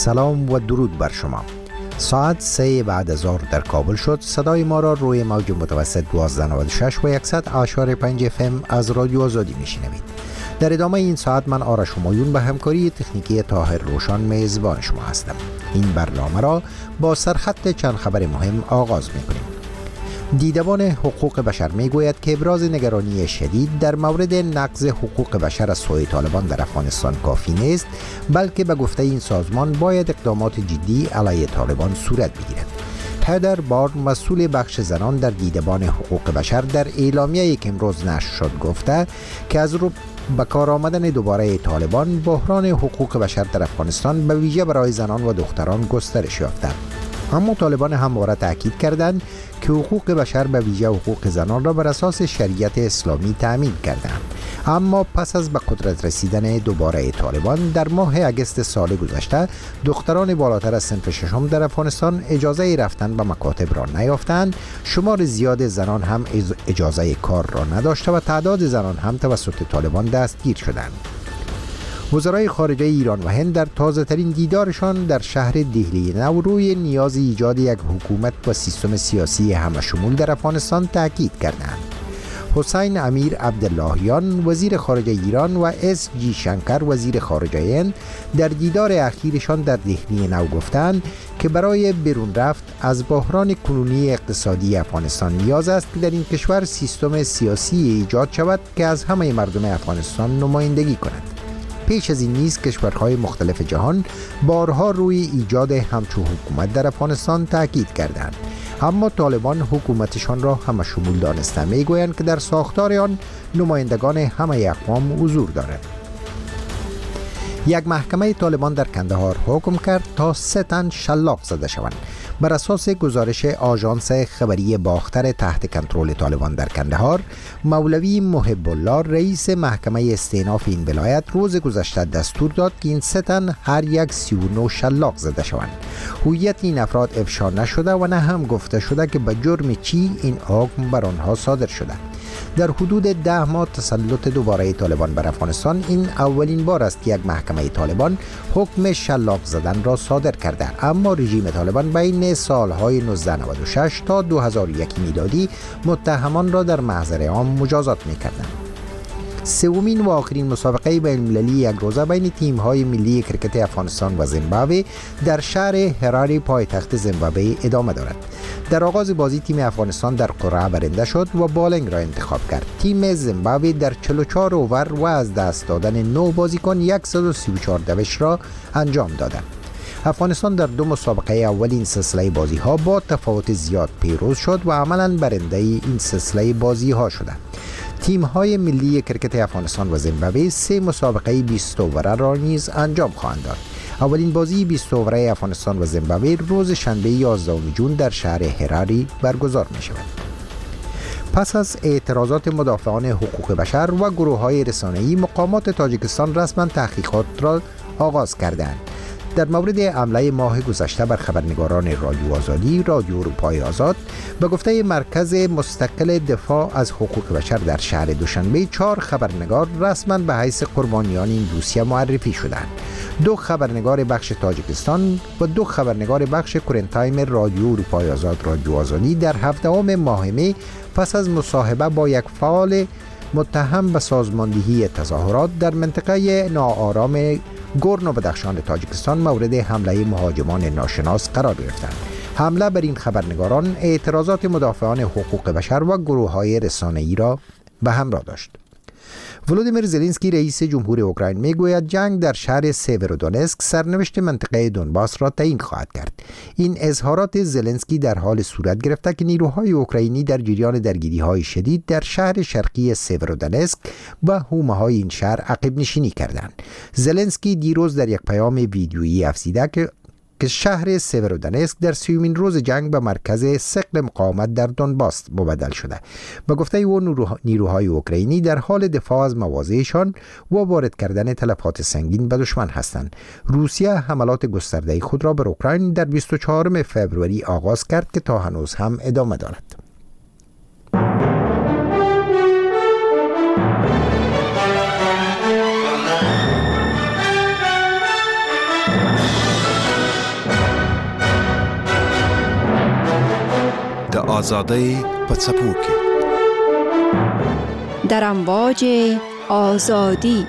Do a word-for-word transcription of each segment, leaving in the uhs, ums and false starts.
سلام و درود بر شما. ساعت سه بعد از ظهر در کابل شد. صدای ما را روی موج متوسط دوازده و نود و شش و صد و پنج اف ام از رادیو آزادی میشنوید. در ادامه این ساعت من آرش همایون به همکاری تکنیکی طاهر روشان میزبان شما هستم. این برنامه را با سرخط چند خبر مهم آغاز میکنیم. دیدبان حقوق بشر میگوید که ابراز نگرانی شدید در مورد نقض حقوق بشر از سوی طالبان در افغانستان کافی نیست، بلکه به گفته این سازمان باید اقدامات جدی علیه طالبان صورت بگیرد. هدر بار مسئول بخش زنان در دیدبان حقوق بشر در اعلامیه‌ای که امروز نشر شد گفته که از رو به کار آمدن دوباره طالبان بحران حقوق بشر در افغانستان به ویژه برای زنان و دختران گسترش یافته. اما طالبان همواره تاکید کردند که حقوق بشر به ویژه حقوق زنان را بر اساس شریعت اسلامی تأمین کردند. اما پس از به قدرت رسیدن دوباره طالبان در ماه اگست سال گذشته، دختران بالاتر از صنف ششم در افغانستان اجازه رفتن به مکاتب را نیافتند. شمار زیاد زنان هم اجازه کار را نداشته و تعداد زنان هم توسط طالبان دستگیر شدند. وزرای خارجه ایران و هند در تازه ترین دیدارشان در شهر دهلی نو روی نیاز ایجاد یک حکومت و سیستم سیاسی همه شمول در افغانستان تاکید کردند. حسین امیر عبداللهیان وزیر خارجه ایران و اس جی شنکر وزیر خارجه هند در دیدار اخیرشان در دهلی نو گفتند که برای بیرون رفت از بحران کنونی اقتصادی افغانستان نیاز است که در این کشور سیستم سیاسی ایجاد شود که از همه مردم افغانستان نمایندگی کند. پیش از این نیز کشورهای مختلف جهان بارها روی ایجاد همچون حکومت در افغانستان تاکید کردند، اما طالبان حکومتشان را همه شمول دانسته میگویند که در ساختار آن نمایندگان همه اقوام حضور دارند. یک محکمه طالبان در کندهار حکم کرد تا سه تن شلاق زده شوند. بر اساس گزارش آژانس خبری باختر تحت کنترل طالبان در کندهار، مولوی محب الله رئیس محکمه استئناف این ولایت روز گذشته دستور داد که این سه تن هر یک سی و نه شلاق زده شوند. هویت این افراد افشا نشده و نه هم گفته شده که به جرم چی این حکم بر آنها صادر شده. در حدود ده ماه تسلط دوباره طالبان بر افغانستان این اولین بار است که یک محکمه طالبان حکم شلاق زدن را صادر کرده، اما رژیم طالبان بین سالهای نوزده نود و شش تا دو هزار و یک میلادی متهمان را در محضر عام مجازات می‌کردند. سومین و آخرین مسابقه بین‌المللی یک روزه بین تیم‌های ملی کرکت افغانستان و زیمبابوه در شهر هراری پایتخت زیمبابوه ادامه دارد. در آغاز بازی تیم افغانستان در قرعه برنده شد و بالنگ را انتخاب کرد. تیم زیمبابوه در چهل و چهار اوور و از دست دادن نه بازیکن صد و سی و چهار دوش را انجام دادند. افغانستان در دو مسابقه اولین سلسله بازی ها با تفاوت زیاد پیروز شد و عملاً برنده این سلسله بازی ها شدند. تیم های ملی کرکت افغانستان و زیمبابوه سه مسابقه بیست اووره را نیز انجام خواهند داد. اولین بازی بیست اووره افغانستان و زیمبابوه روز شنبه یازدهم ژوئن در شهر هراری برگزار می شود. پس از اعتراضات مدافعان حقوق بشر و گروه های رسانه‌ای، مقامات تاجیکستان رسما تحقیقات را آغاز کردند. در مورد حمله ماه گذشته بر خبرنگاران رادیو آزادی، رادیو اروپای آزاد، به گفته مرکز مستقل دفاع از حقوق بشر در شهر دوشنبه، چهار خبرنگار رسما به حیث قربانیان این دوسیه معرفی شدند. دو خبرنگار بخش تاجیکستان و دو خبرنگار بخش کرنتایم رادیو اروپای آزاد رادیو آزادی در هفدهم ماه می پس از مصاحبه با یک فعال متهم به سازماندهی تظاهرات در منطقه ناآرام گورن و بدخشان تاجیکستان مورد حمله مهاجمان ناشناس قرار گرفتند. حمله بر این خبرنگاران اعتراضات مدافعان حقوق بشر و گروه‌های رسانه‌ای را به همراه داشت. ولودیمیر زلنسکی رئیس جمهور اوکراین میگوید جنگ در شهر سیورودونسک سرنوشت منطقه دونباس را تعیین خواهد کرد. این اظهارات زلنسکی در حال صورت گرفته که نیروهای اوکراینی در جریان درگیری‌های شدید در شهر شرقی سیورودونسک و حومه‌های این شهر عقب نشینی کردند. زلنسکی دیروز در یک پیام ویدیویی افزوده که که شهر سیورودونسک در سیومین روز جنگ به مرکز ثقل مقاومت در دونباس مبدل شده. به گفته او نیروهای اوکراینی در حال دفاع از مواضعشان و وارد کردن تلفات سنگین به دشمن هستند. روسیه حملات گسترده خود را بر اوکراین در بیست و چهارم فوریه آغاز کرد که تا هنوز هم ادامه دارد. آزادی په څپو کې در امواج آزادی.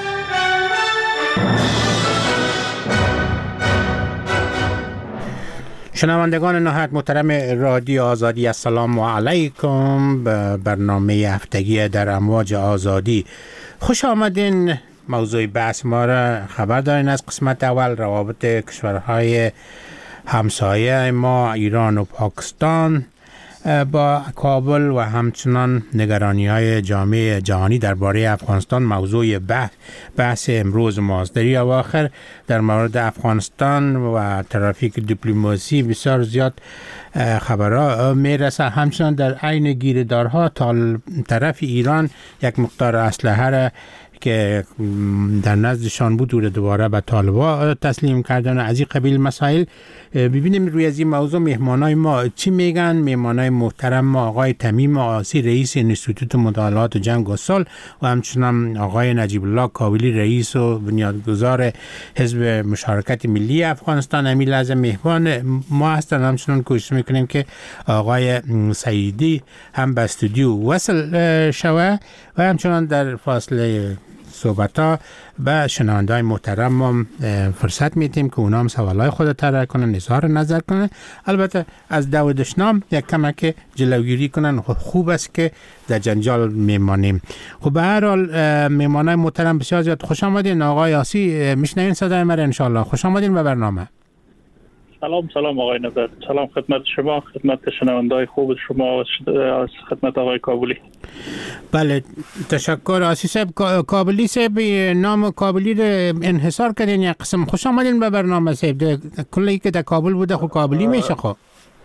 شنوندگان نهایت محترم رادیو آزادی، السلام علیکم به برنامه هفتگی در امواج آزادی. خوش آمدین. موضوع بحث ما را خبر دارین از قسمت اول، روابط کشورهای همسایه ما ایران و پاکستان با کابل و همچنان نگرانی های جامعه جهانی درباره افغانستان موضوع بحث, بحث امروز ماست. در اواخر در مورد افغانستان و ترافیک دیپلماسی بسیار زیاد خبرها میرسه. همچنان در عین گیردارها تا طرف ایران یک مقدار اسلحه را که در نزدشان بود و دوباره به طالبا تسلیم کردن. از این قبیل مسائل ببینیم روی از این موضوع مهمانای ما چی میگن. مهمانای محترم ما آقای تمیم آسی رئیس انستیتوت مطالعات جنگ و صلح و همچنان آقای نجیب الله کابلی رئیس و بنیانگذار حزب مشارکت ملی افغانستان امی لحظه مهمان ما هستن. همچنان کوشش میکنیم که آقای سعیدی هم به استودیو وصل شوه و همچنان در فاصله صحبت ها به شنونده‌های محترم ما فرصت میدیم که اونا هم سوالای خود طرح کنن، اظهار نظر کنن. البته از دو دشنام یک کمک جلوگیری کنن. خوب است که در جنجال میمانیم. خب به هر حال مهمانای محترم بسیار زیاد خوش آمدین. آقای آسی میشنوین صدای ما ان شاء الله. خوش آمدین به برنامه. سلام سلام آقای نظر، سلام خدمت شما، خدمت شنونده‌های خوب شما و خدمت آقای کابلی. بله تشکر. آسی صاحب کابلی صاحب نام کابلی رو انحصار کردین یک قسم. خوش آمدین به برنامه صاحب. کلی که در کابل بوده خب کابلی میشه. خب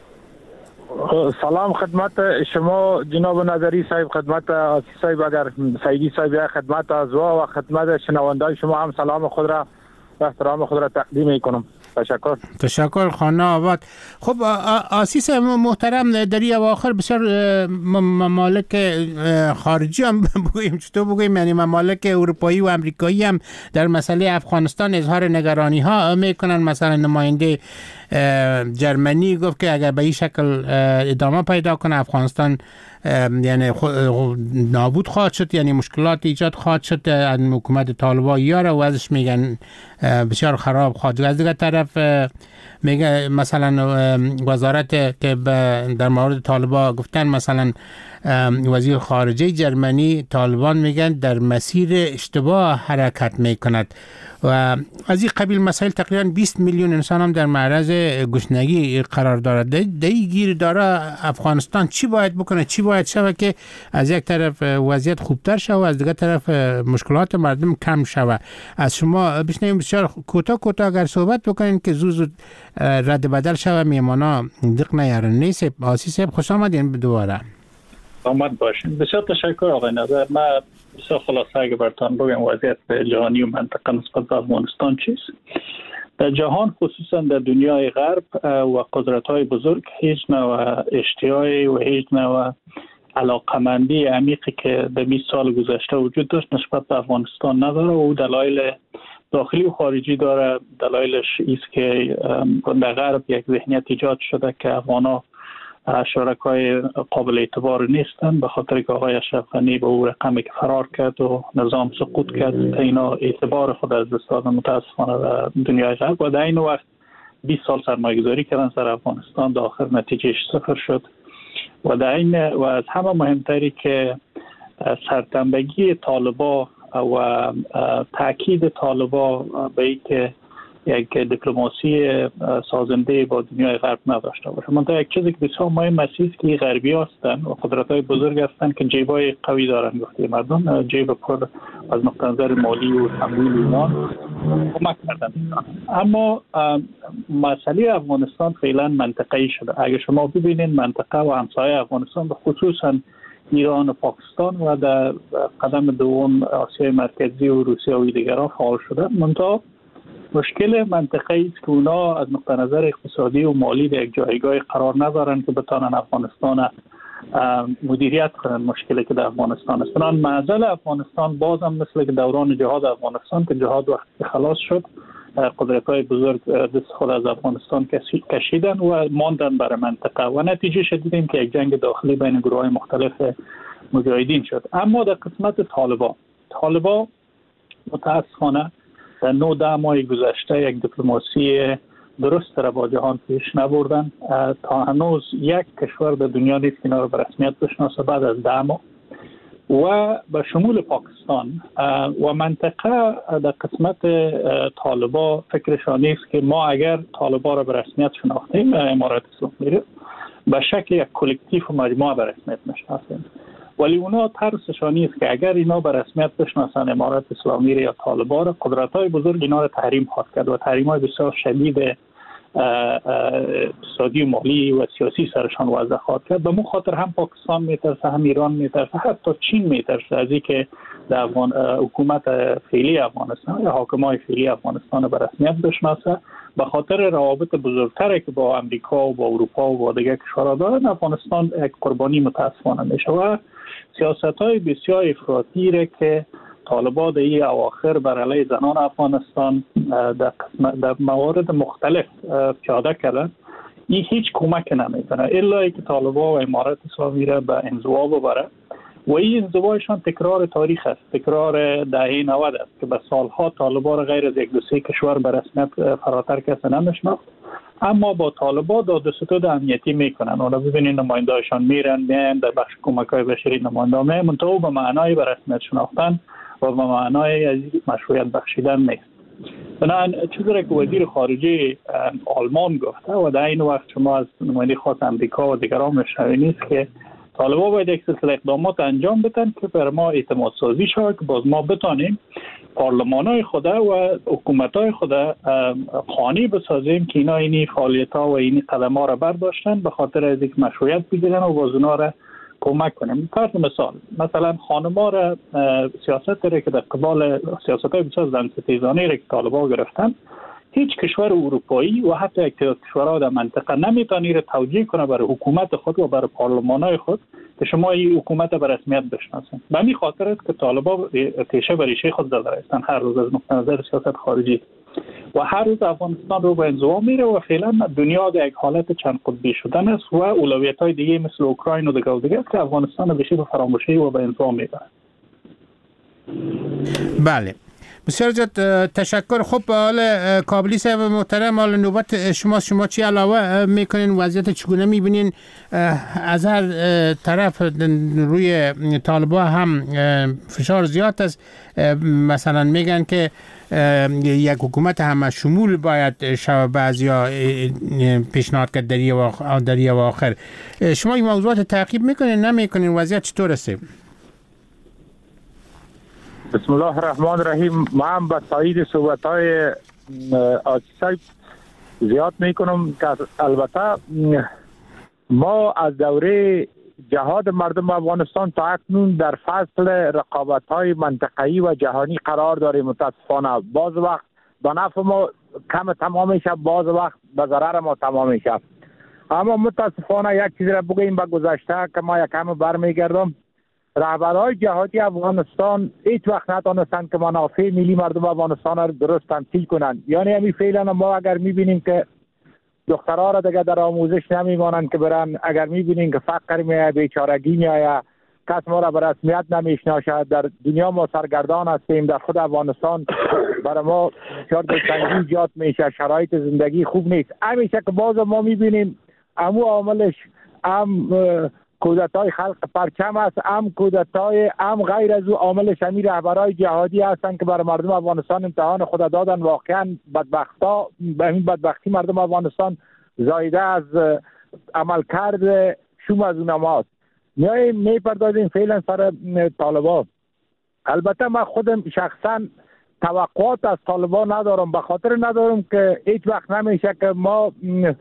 سلام خدمت شما جناب نظری صاحب، خدمت آسی صاحب، اگر سعیدی صاحب، خدمت ازوا و خدمت شنونده‌های شما هم سلام خود را و احترام خود را تقدیم میکنم. تشکر. تشکر خانه آباد. خب آسیس محترم در این اواخر بسیار ممالک خارجی هم بگوییم، چطور بگوییم، یعنی ممالک اروپایی و امریکایی هم در مسئله افغانستان اظهار نگرانی ها میکنن. مثلا نماینده جرمنی گفت که اگر به این شکل ادامه پیدا کنه افغانستان یعنی نابود خواهد شد، یعنی مشکلات ایجاد خواهد شد. از حکومت طالبان یاره و ازش میگن بسیار خراب خواهد شد. از دیگر طرف میگه مثلا وزارت که در مورد طالبان گفتن، مثلا وزیر خارجه جرمنی طالبان میگن در مسیر اشتباه حرکت میکند و از این قبیل مسائل. تقریبا بیست میلیون انسان هم در معرض گشنگی قرار دارد. در این گیر داره افغانستان چی باید بکنه، چی باید شود که از یک طرف وضعیت خوبتر شود و از دیگر طرف مشکلات مردم کم شود. از شما بشنویم بسیار کوتاه کوتاه اگر صحبت بکنین که زود زود رد بدل شود. میمانا دق نیارن. نیست آسی صاحب خوش آمدین دوباره. آمد باشین. بسیار تشکر آقای نظر. من بسیار خلاصه اگه براتون بگم وضعیت جهانی و منطقه نسبت به افغانستان چیست. در جهان خصوصا در دنیای غرب و قدرت‌های بزرگ هیچ نوع اشتیاقی و هیچ نوع علاقمندی عمیقی که در بیست سال گذشته وجود داشت نسبت به افغانستان نداره و دلایل داخلی و خارجی داره. دلایلش است که در غرب یک ذهنیت ایجاد شده که افغان‌ها شرکای قابل اعتبار نیستن، به خاطر که آقای اشرف غنی به او رقمی که فرار کرد و نظام سقوط کرد تا اینا اعتبار خود از دست دادن متاسفانه در دنیای غرب. و در این وقت بیست سال سرمایه‌گذاری کردن سر افغانستان، در آخر نتیجهش صفر شد. و در این و از همه مهمتری که سرتنبگی طالبا و تاکید طالبا به این که یک دیپلماسی سازنده با دنیای غرب نداشته باشه. منتها یک چیزی که بسیار مهم است که غربی هستند و قدرت‌های بزرگ هستند که جیبای قوی دارن. گفته مردم جیب پر از نقطه نظر مالی و تمویل ایران کمک کردن. اما مسئله افغانستان فعلا منطقه‌ای شده. اگه شما ببینید منطقه و همسایه افغانستان به خصوصا ایران و پاکستان و در قدم دوم آسیای مرکزی و روسیه و دیگران فعال شده. منتها مشکل منطقه‌ای است که اونا از نقطه نظر اقتصادی و مالی در یک جایگاه قرار ندارن که بتونن افغانستان مدیریت کنن. مشکلی که در افغانستان است. بنابراین معضل افغانستان بازم مثل که دوران جهاد افغانستان که جهاد وقتی خلاص شد قدرت‌های بزرگ دست خود از افغانستان کشیدن و ماندن برای منطقه و نتیجه شدیدیم که یک جنگ داخلی بین گروه‌های مختلف مجاهدین شد. اما در قسمت طالبان طالبان متاسفانه در نه ده ماه گذشته یک دیپلماسی درست را با جهان پیش نبردن. تا هنوز یک کشور در دنیا نیست که اینا را به رسمیت بشناسه بعد از ده ماه و به شمول پاکستان و منطقه در قسمت طالبان فکرشان نیست که ما اگر طالبان را به رسمیت شناختیم امارات اسلامی به شکل یک کلکتیو و مجموعه به رسمیت نشناسیم، ولی اونا ترسشان نیست که اگر اینا به رسمیت بشناسن امارات اسلامی یا طالبان را، قدرت‌های بزرگ اینا را تحریم خواهد کرد و تحریم‌های بسیار شدید اقتصادی و مالی و سیاسی سرشان وضع خواهد کرد. به مو خاطر هم پاکستان میترسه، هم ایران میترسه، حتی چین میترسه از اینکه در افغان حکومت فعلی افغانستان یا حاکمای فعلی افغانستان به رسمیت بشناسه. به خاطر روابط بزرگتری که با امریکا و با اروپا و با دیگر کشورها دارن، افغانستان یک قربانی متاسفانه میشه و سیاست‌های بسیار افراطی را که طالبان در این اواخر بر علیه زنان افغانستان در, در موارد مختلف پیاده کردن، این هیچ کمک نمیکنه الا اینکه طالبان و امارات اسلامی را به انزوا ببره و این انزوایشان تکرار تاریخ است، تکرار دهه نود است که به سالها طالبان را غیر از یک دو سه کشور به رسمیت فراتر کسی نمیشناخت، اما با طالبان داد و ستود امنیتی میکنن. اونا ببینید نماینده‌هاشان میرن میان در بخش کمک‌های بشری نماینده میان، منتها به معنای به رسمیت شناختن و به معنای از مشروعیت بخشیدن نیست. بنابراین چیزی را که وزیر خارجه آلمان گفته و در این وقت شما از نماینده خاص امریکا و دیگران میشنوید نیست که طالبان باید یک سلسله اقدامات انجام بدن که بر ما اعتماد سازی شود که باز ما بتانیم پارلمان‌های خود و حکومت‌های خود قانع بسازیم که اینا اینی فعالیت‌ها و اینی قدم‌ها را برداشتن به خاطر از اینکه مشروعیت بگیرن و باز اونا را کمک کنیم. فرض مثال مثلا خانم‌ها را سیاست را که در قبال سیاست‌های بسیار زن‌ستیزانه را که طالبان گرفتن، هیچ کشور اروپایی و حتی یک کشورها در منطقه نمیتونی را توجیه کنه برای حکومت خود و برای پارلمان‌های خود که شما این حکومت به رسمیت بشناسید. به همین خاطر است که طالبان تیشه بر ریشه خود دارن هر روز از نقطه نظر سیاست خارجی و هر روز افغانستان رو به انزوا میره و فعلا دنیا در یک حالت چند قطبی شدن است و اولویت‌های دیگه مثل اوکراین و دیگر دیگه که افغانستان به شکل فراموشی و به انزوا میبره. بله، بسیار زیاد تشکر. خب حالا کابلی صاحب محترم، حالا نوبت شما شما چی علاوه میکنین؟ وضعیت چگونه میبینین؟ از هر طرف روی طالبان هم فشار زیاد است، مثلا میگن که یک حکومت همه شمول باید شب بعضیا پیشنهاد کرد در این اواخر. شما این موضوعات تعقیب میکنین نمیکنین؟ وضعیت چطور است؟ بسم الله الرحمن الرحیم. من به تایید صحبت‌های آقای زیاد میکنم که البته ما از دوره جهاد مردم افغانستان تا اکنون در فصل رقابت‌های منطقه‌ای و جهانی قرار داریم. متاسفانه بعض وقت به نفع ما کم تمام میشه، بعض وقت به ضرر ما تمام میشه. اما متاسفانه یک چیز را بگیم به گذشته که ما یک کم برمیگردم، رهبرهای جهادی افغانستان هیچ وقت نتونستند که منافع ملی مردم افغانستان را درست تمثیل کنند. یعنی همین فعلا ما اگر میبینیم که دخترها را دیگه در آموزش نمیمانند که برن، اگر میبینیم که فقر میآید، بیچارگی میآید، کس ما را به رسمیت نمیشناسد، در دنیا ما سرگردان هستیم، در خود افغانستان برای ما بسیار دلتنگی ایجاد میشه، شرایط زندگی خوب نیست. همیشه که باز ما میبینیم امو عاملش هم کودتای خلق پرچم است، هم کودتای هم غیر از او عاملش همین رهبرای جهادی هستند که برای مردم افغانستان امتحان خود دادن. واقعا بدبختا به این بدبختی مردم افغانستان زایده از عمل کرده شوم از اونماست. میاییم میپردازیم فعلا سر طالبان. البته من خودم شخصا توقعات از طالبان ندارم، به خاطر ندارم که هیچ وقت نمیشه که ما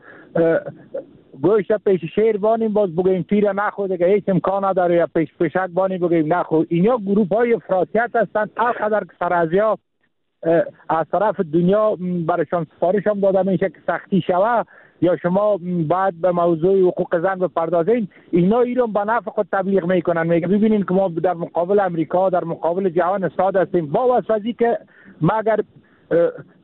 گوشت پیش شیر بانیم باز بگویم تیر نخو، دیگه هیچ امکان نداره یا پیش پیشک بانیم بگویم نخو. اینا گروپ های افراطیت هستند. هر قدر که سرازیا از طرف دنیا برایشان سفارش هم داده میشه که سختی شوه یا شما باید به موضوع حقوق زن بپردازین، اینا ایران به نفع خود تبلیغ میکنن. میگه ببینین که ما در مقابل امریکا، در مقابل جهان استاد هستیم. با واسطی که ما اگر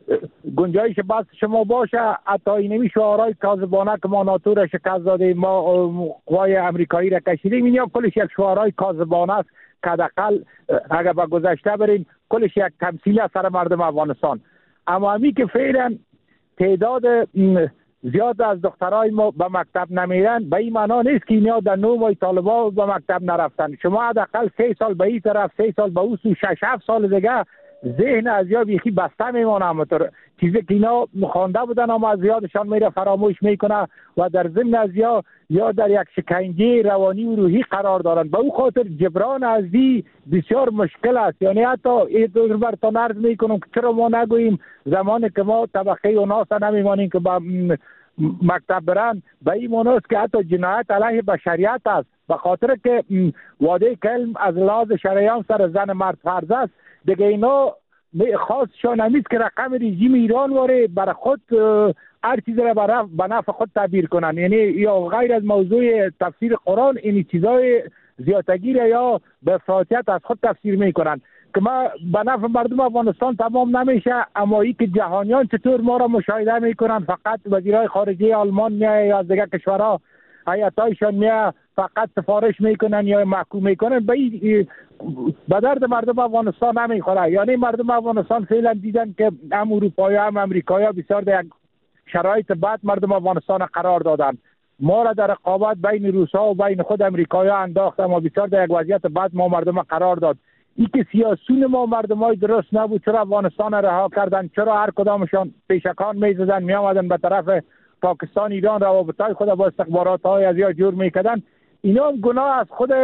گنجایش بس شما باشه حتی اینمی شعارهای کاذبانه که ما ناتو را شکست دادیم، ما قوای امریکایی را کشیدیم، این کلش یک شعارهای کاذبانه است که حداقل اگر به گذشته بریم کلش یک تمثیل است سر مردم افغانستان. اما همی که فعلا تعداد زیاد از دخترای ما به مکتب نمیرن به این معنا نیست که اینا در نو ماه طالبا به مکتب نرفتن. شما حداقل سه سال به این طرف، سه سال به اون سو، شش هفت سال دیگه ذهن از یا بیخی بسته میمونه. همونطور چیزی که اینا خوانده بودن اما از یادشان میره، فراموش میکنه و در ضمن از یا یا در یک شکنجه روانی و روحی قرار دارن. به اون خاطر جبران از دی بسیار مشکل است. یعنی حتی این دو برتان عرض میکنم که چرا ما نگوییم زمانی که ما طبقه اوناس نمیمانیم که با مکتب برن، به این مناست که حتی جنایت علیه بشریت است، به خاطر که واده کلم از لحاظ شریعت سر زن مرد فرض است. دیگه اینا خاصشان همیست که رقم رژیم ایران واره برای خود هر چیز را به نفع خود تعبیر کنن. یعنی یا غیر از موضوع تفسیر قرآن این چیزای زیادگی را یا به افراطیت از خود تفسیر میکنن که ما به نفع مردم افغانستان تمام نمیشه. اما ای که جهانیان چطور ما را مشاهده میکنن، فقط وزیرای خارجه آلمان میای یا از دیگه کشورها هیئتایشان میای فقط سفارش میکنن یا محکوم میکنن، به به درد مردم افغانستان نمیخوره. یعنی مردم افغانستان فعلا دیدن که هم اروپایی هم امریکایی بسیار در یک شرایط بد مردم افغانستان قرار دادن. ما را در رقابت بین روسا و بین خود امریکایی انداخت، اما بسیار در یک وضعیت بد ما مردم قرار داد. این که سیاسون ما مردم های درست نبود، چرا افغانستان رها کردن، چرا هر کدامشان پیشکان میزدن می آمدن به طرف پاکستان ایران روابطای خود با استخبارات های از یا جور میکردن. اینا هم گناه از خود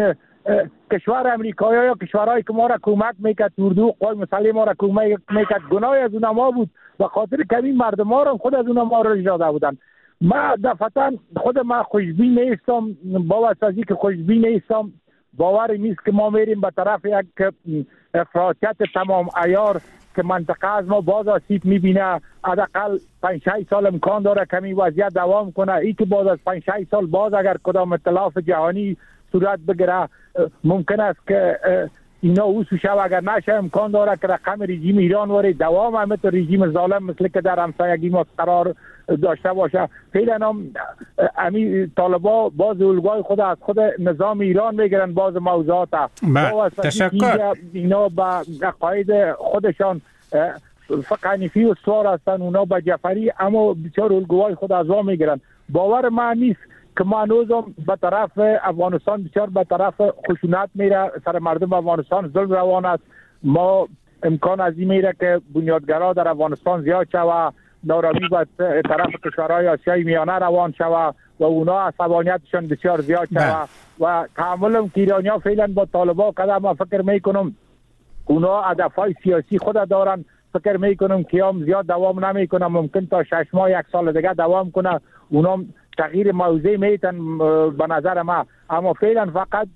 کشور امریکایی یا کشورهایی که ما را کمک میکرد، اردو قوای مسلح ما را کمک میکرد، گناه از اونها ما بود و خاطر که این مردم ها را خود از اونها ما را اجازه بودن. ما دفعتا خود ما خوشبین نیستم، با واسازی که خوشبین نیستم، باور نیست که ما میریم به طرف یک افراطیت تمام عیار که منطقه از ما باز آسیب میبینه. حداقل پنج شش سال امکان داره کمی وضعیت دوام کنه. ای که باز از پنج شش سال باز اگر کدام ائتلاف جهانی صورت بگیره ممکن است که اینا اوسو شو، اگر نشه امکان داره که رقم رژیم ایران وره دوام همه تو رژیم ظالم مثل که در همسایگی ما قرار داشته باشه. فعلا هم امی طالبا باز الگوی خود از خود نظام ایران میگیرن، باز موضوعات تشکر. اینا با عقاید خودشان فقط حنیفی و سوار هستن، اونا با جعفری، اما بسیار الگوهای خود از وا میگیرن. باور من نیست که ما هنوزم به طرف افغانستان بسیار به طرف خشونت میره، سر مردم افغانستان ظلم روان است. ما امکان از این میره که بنیادگرا در افغانستان زیاد شوه، نارامی به طرف کشورهای آسیای میانه روان شوه و اونا عصبانیتشون بسیار زیاد شوه و تعامل که ایرانی‌ها فعلا با طالبان کردن. ما فکر میکنم اونا هدفهای سیاسی خود دارن، فکر میکنم که هم زیاد دوام نمیکنه، ممکن تا شش ماه یک سال دیگه دوام کنه. اونا تغییر موضع میتن به نظر ما، اما فعلا فقط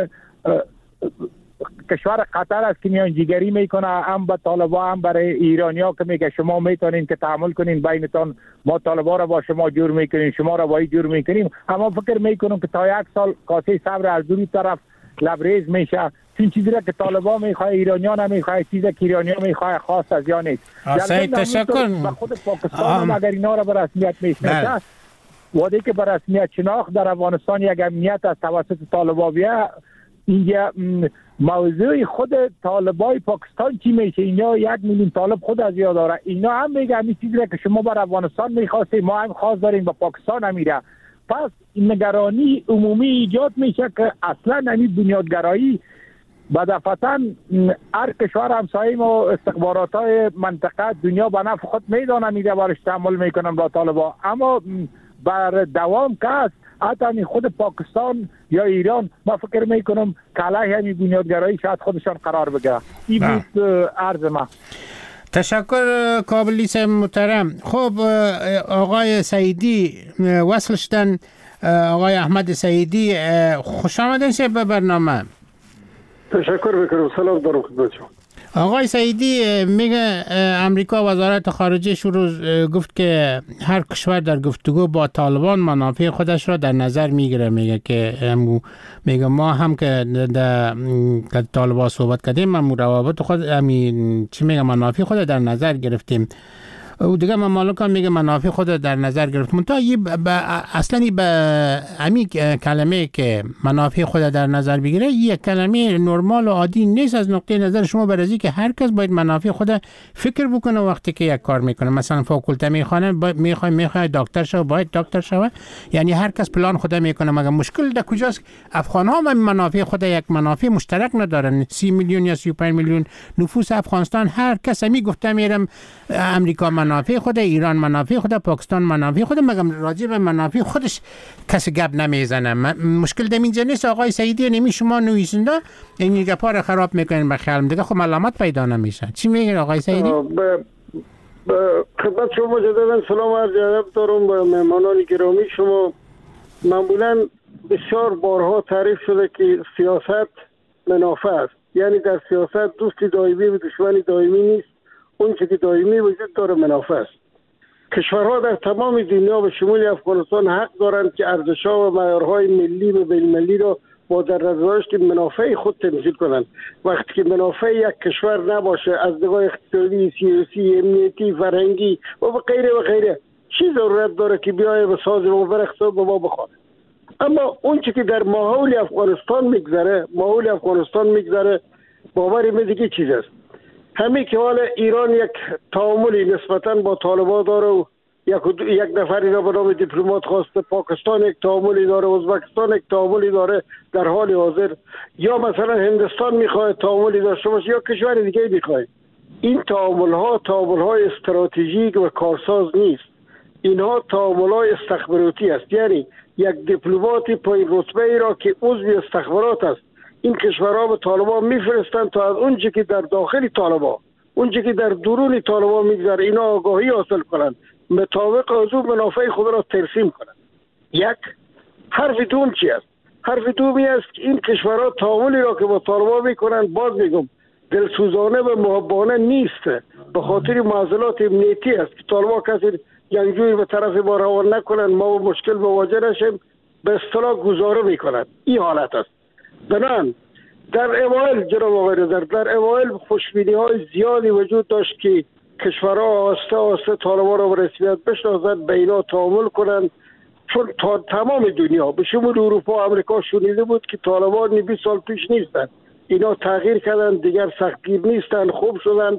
کشور قطر است که میانجیگری میکنه هم به طالبان هم برای ایرانیا که میگه شما میتونین که تعامل کنین بینتون، ما طالبان را با شما جور میکنیم، شما را با این جور میکنیم. اما فکر میکنم که تا یک سال کاسه صبر از دو طرف لبریز میشه، چون چیزی را که طالبان میخواه ایرانیا نمیخواه، چیزی که ایرانیا میخواه خاص از یا نیست. سعید تشکر. به خود پاکستان اگر اینا را به رسمیت میشناسه، وادی که به رسمیت شناخت در افغانستان یک امنیت از توسط طالبان بیه، اینجا موضوع خود طالبای پاکستان چی میشه؟ اینا یک میلیون طالب خود از یاد داره. اینا هم میگه همین چیزی که شما بر افغانستان میخواسته ما هم خواست داریم به پاکستان هم میره. پس نگرانی عمومی ایجاد میشه که اصلا همین بنیادگرایی به دفعتا هر کشور همسایه ما استخبارات های منطقه دنیا به نفع خود میدانه میده برش تعامل میکنن با طالبان، اما بر دوام که است حتی خود پاکستان یا ایران ما فکر میکنم که علیه همین بنیادگرایی شاید خودشان قرار بگیره. این بود عرض ما. تشکر کابلیس محترم. خب آقای سعیدی وصل شدن، آقای احمد سعیدی، خوش آمدین به برنامه. تشکر میکنم. سلام دارم خدمت شما. آقای سعیدی میگه امریکا وزارت خارجه روز گفت که هر کشور در گفتگو با طالبان منافع خودش را در نظر میگیره. میگه که میگه ما هم که در طالبان صحبت کردیم هم روابط خود همین چی میگه منافع خود در نظر گرفتیم. او دیگه ممالک هم میگه منافع خود در نظر گرفت. منتها اصلا به همین کلمه که منافع خود در نظر بگیره یک کلمه نرمال و عادی نیست از نقطه نظر شما. برای که هر کس باید منافع خود فکر بکنه وقتی که یک کار میکنه. مثلا فاکولته میخوانه میخواد میخواد دکتر شو باید دکتر شوه. یعنی هر کس پلان خود میکنه. مگر مشکل در کجاست؟ افغان ها هم منافع خود یک منافع مشترک ندارن. سی میلیون یا سی و پنج میلیون نفوس افغانستان هر کس می گفته میرم امریکا منافع خود، ایران منافع خود، پاکستان منافع خود، مگم راجع به منافع خودش کسی گپ نمیزنه. مشکل در اینجا نیست آقای سعیدی. نمی شما نویسنده این گپا رو خراب میکنین به خیالم دیگه خب علامت پیدا نمیشه. چی میگین آقای سعیدی؟ به خدمت شما مجددا سلام و عرض ادب دارم به مهمانان گرامی شما. معمولا بسیار بارها تعریف شده که سیاست منافع است. یعنی در سیاست دوستی دائمی و دشمنی دائمی نیست. اون چیزی که دائمی وجود داره منافع است. کشورها در تمام دنیا به شمول افغانستان حق دارند که ارزش‌ها و معیارهای ملی و بین‌المللی را با در نظر داشت منافع خود تمثیل کنند. وقتی که منافع یک کشور نباشه از نگاه اقتصادی، سیاسی، امنیتی، فرهنگی و غیره و غیره، چی ضرورت داره که بیایه به ساز ما برخصه به ما بخواد؟ اما اون چیزی که در ماحول افغانستان میگذره، ماحول افغانستان میگذره باور من دیگه چیز است. همین که حال ایران یک تعاملی نسبتاً با طالبان داره و یک, یک نفری را به نام دیپلمات خواسته، پاکستان یک تعاملی داره، ازبکستان یک تعاملی داره در حال حاضر، یا مثلا هندوستان میخواد تعاملی داشته باشه یا کشور دیگه میخواد. این تعامل ها تعامل های استراتژیک و کارساز نیست. اینها تعامل های استخباراتی است. یعنی یک دیپلمات پایین رتبه ای را که عضو استخبارات است این کشورها به طالبان میفرستند تا از اونچه که در داخل طالبان، اونچه که در درون طالبان میگذره اینا آگاهی حاصل کنند، مطابق از اون منافع خود را ترسیم کنند. یک حرف دوم چی است؟ حرف دومی است که این کشورها تعاملی را که با طالبان میکنند باز میگم دلسوزانه و محبانه نیست. به خاطر معضلات امنیتی است که طالبان کسی جنگجویی به طرف ما روان نکنند، ما با مشکل مواجه نشیم، به اصطلاح گزاره میکنند. این حالت است. بنان در اوایل جناب آقای نظر در اوایل خوشبینی های زیادی وجود داشت که کشورها آسته آسته طالبان را به رسمیت بشناسند، به اینا تعامل کنند، چون تا تمام دنیا به شمول اروپا و امریکا شنیده بود که طالبان بیست سال پیش نیستند، اینا تغییر کردند، دیگر سختگیر نیستند، خوب شدند،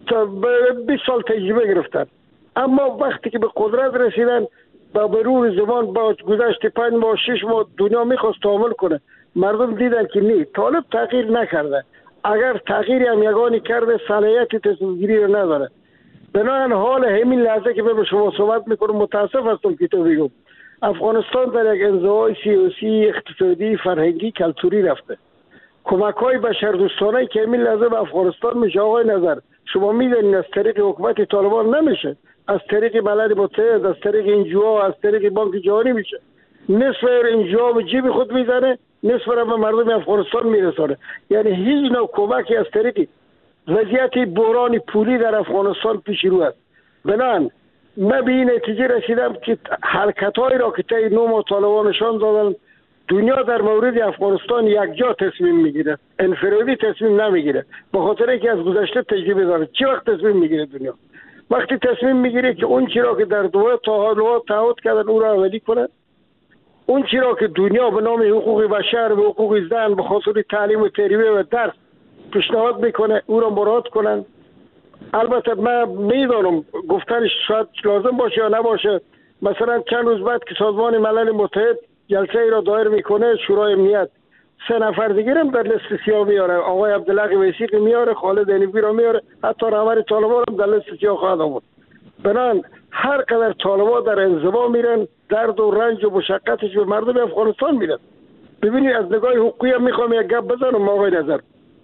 بیست سال تجربه گرفتند. اما وقتی که به قدرت رسیدن با مرور زمان با گذشت پنج ماه شش ماه دنیا میخواست تعامل کنه، مردم دیدن که نه، طالب تغییر نکرده، اگر تغییری هم یگانی کرده صلاحیت تصمیم‌گیری رو نداره. بنابراین حال همین لحظه که من به شما صحبت میکنم متاسف هستم که تو بگم افغانستان در یک انزوای سیاسی، اقتصادی، فرهنگی، کلتوری رفته. کمک‌های بشردوستانه که همین لحظه به افغانستان میشه آقای نظر شما میدونید از طریق حکومت طالبان نمیشه، از طریق ملل متحد، از طریق انجوها، از طریق بانک جهانی میشه. نصف انجوها به جیب خود میزنه، نصف را به مردم افغانستان میرسانه. یعنی هیچ نوع کمکی از طریق وضعیت بحران پولی در افغانستان پیش رو است. بنان من به این نتیجه رسیدم که حرکت‌هایی را که طی نو ماه طالبان نشان دادن دنیا در مورد افغانستان یک جا تصمیم میگیره، انفرادی تصمیم نمیگیره، به خاطر اینکه از گذشته تجربه داره. چی وقت تصمیم میگیره دنیا؟ وقتی تصمیم میگیره که اون چیزی را که در دوحه تا تعهد کردن او را عملی کنه، اون چیزی را که دنیا به نام حقوق بشر و حقوق زن به خاطر تعلیم و تربیت و درس پیشنهاد میکنه او را مراعات کنن. البته من میدانم گفتنش شاید لازم باشه یا نباشه. مثلا چند روز بعد که سازمان ملل متحد جلسه ای را دایر میکنه، شورای امنیت سه نفر دیگه هم در لیست سیاه میاره، آقای عبدالله ویسیق میاره، خالد عنیبی را میاره، حتی رهبر طالبان هم در لیست سیاه خواهد آمد. بنان هر قدر طالبان در انزوا میرن، درد و رنج و مشقتش به مردم افغانستان میرن. ببینید از نگاه حقوقی هم میخوام یک گپ بزنم آقای نظر.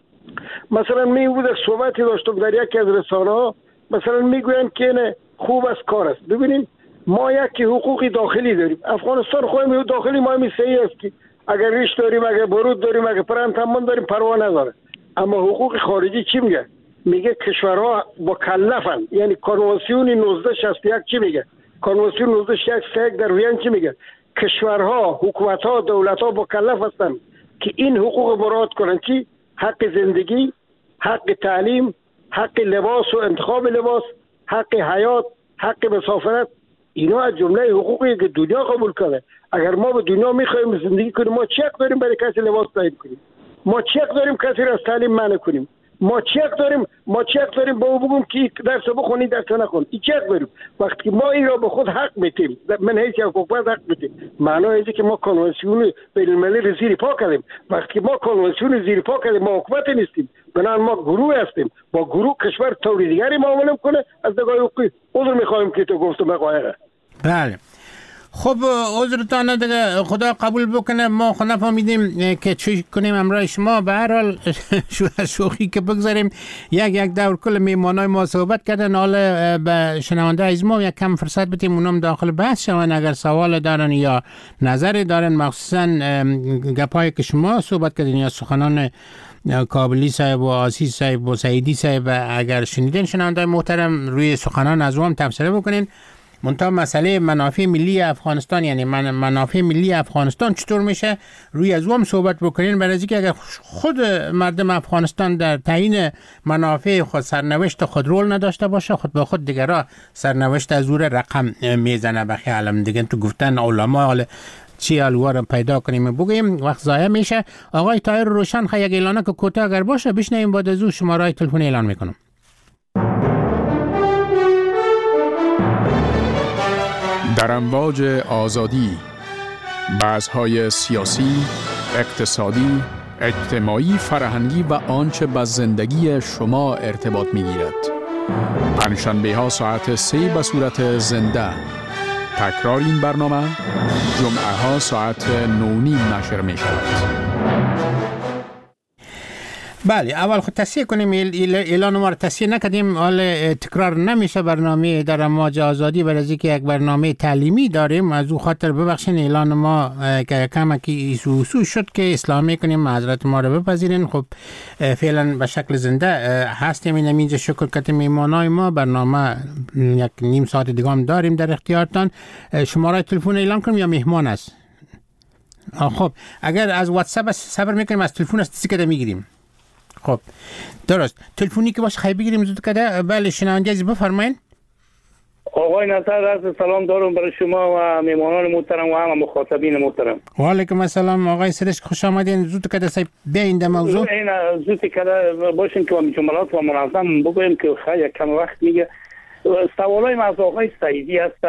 مثلا می بود صحبتی داشتم در یکی از رسانه ها، مثلا میگوین که نه خوب است کار است. ببینید ما یک حقوقی داخلی داریم، افغانستان خودمون داخلی ما می صحیح است که اگر ریش داریم، اگر برود داریم، اگر پرنتمان داریم، پروا نداره. اما حقوق خارجی چی میگه؟ میگه کشورها مکلفن، یعنی کنوانسیون نوزده شصت و یک چی میگه؟ کنوانسیون نوزده شصت و یک در وین چی میگه؟ کشورها، حکومتها، دولتها مکلف هستند که این حقوق مراعات کنند. چی؟ حق زندگی، حق تعلیم، حق لباس و انتخاب لباس، حق حیات، حق مسافرت. اینا از جمله حقوقی که دنیا قبول کرده. اگر ما به دنیا میخوایم زندگی کنیم، ما چه حق داریم برای کسی لباس تعیین کنیم؟ ما چه حق داریم کسی را از تعلیم منع کنیم؟ ما چه حق داریم ما چه حق داریم با او بگیم که درس بخونی درس نخون؟ این چه حق داریم؟ وقتی ما این را به خود حق میتیم، من هیچ یک حکومت حق میتیم، معنی اینه که ما کنوانسیون بین المللی زیر پا کردیم. وقتی ما کنوانسیون زیر پا کردیم، ما حکومت نیستیم، بنابراین ما گروه هستیم. با گروه کشور طور دیگری معامله کنه از نگاه حقوقی. عذر میخوایم که تو گفتم مقایره. بله. خب عذرتان دیگه، خدا قبول بکنه. ما خود نفهمیدیم که چی کنیم امروز شما. به هر حال شوخی که بگذاریم، یک یک دور کل میمانای ما صحبت کردن. حالا به شنونده عزیز ما یک کم فرصت بدیم اونم داخل بحث شون، اگر سوال دارن یا نظری دارن، مخصوصا گپایی که شما صحبت کردین یا سخنان کابلی صاحب و آسی صاحب و سعیدی صاحب اگر شنیدین، شنونده محترم روی سخنان از هم تبصره بکنین. منتها مسئله منافع ملی افغانستان، یعنی من منافع ملی افغانستان چطور میشه روی از هم صحبت بکنین، برای اینکه اگر خود مردم افغانستان در تعیین منافع خود سرنوشت خود رول نداشته باشه، خود به خود دیگرها سرنوشت از او رقم میزنه. بخی علم دیگه تو گفتن علما حال چی الوار پیدا کنیم بگیم وقت ضایع میشه. آقای طاهر روشن خیلی یک اعلانه که کوتاه اگر باشه بشنویم، بعد از او شماره تلفن اعلان میکنم. در امواج آزادی، بحث‌های سیاسی، اقتصادی، اجتماعی، فرهنگی و آنچه به زندگی شما ارتباط می‌گیرد. پنجشنبه‌ها ساعت سه به صورت زنده. تکرار این برنامه جمعه‌ها ساعت نه و نیم نشر می‌شود. بله، اول خود تصحیح کنیم، اعلان ما رو تصحیح نکردیم. حالا تکرار نمیشه برنامه در امواج آزادی، برای اینکه یک برنامه تعلیمی داریم. از او خاطر ببخشین اعلان ما که کم که ایسو شد که اسلامی کنیم، معذرت ما رو بپذیرین. خب فعلا به شکل زنده هستیم. این اینجا شکر کت میمانای ما. برنامه یک نیم ساعت دیگه هم داریم در اختیارتان. شماره تلفن اعلان کنیم یا مهمان است؟ خب اگر از واتساپ صبر میکنیم، از تلفن است که میگیریم. خب درست، تلفنی که باشه خیلی بگیریم زود کده. بله شنونده عزیز بفرمایید. آقای نصر عرض سلام دارم برای شما و میمانان محترم و همه مخاطبین محترم. و علیکم السلام آقای سرش، خوش آمدین. زود کده سایب بیاین در موضوع. این زود کده باشین که جملات و منظم بگویم که خیلی کم وقت میگه. سوالای از آقای سعیدی هست.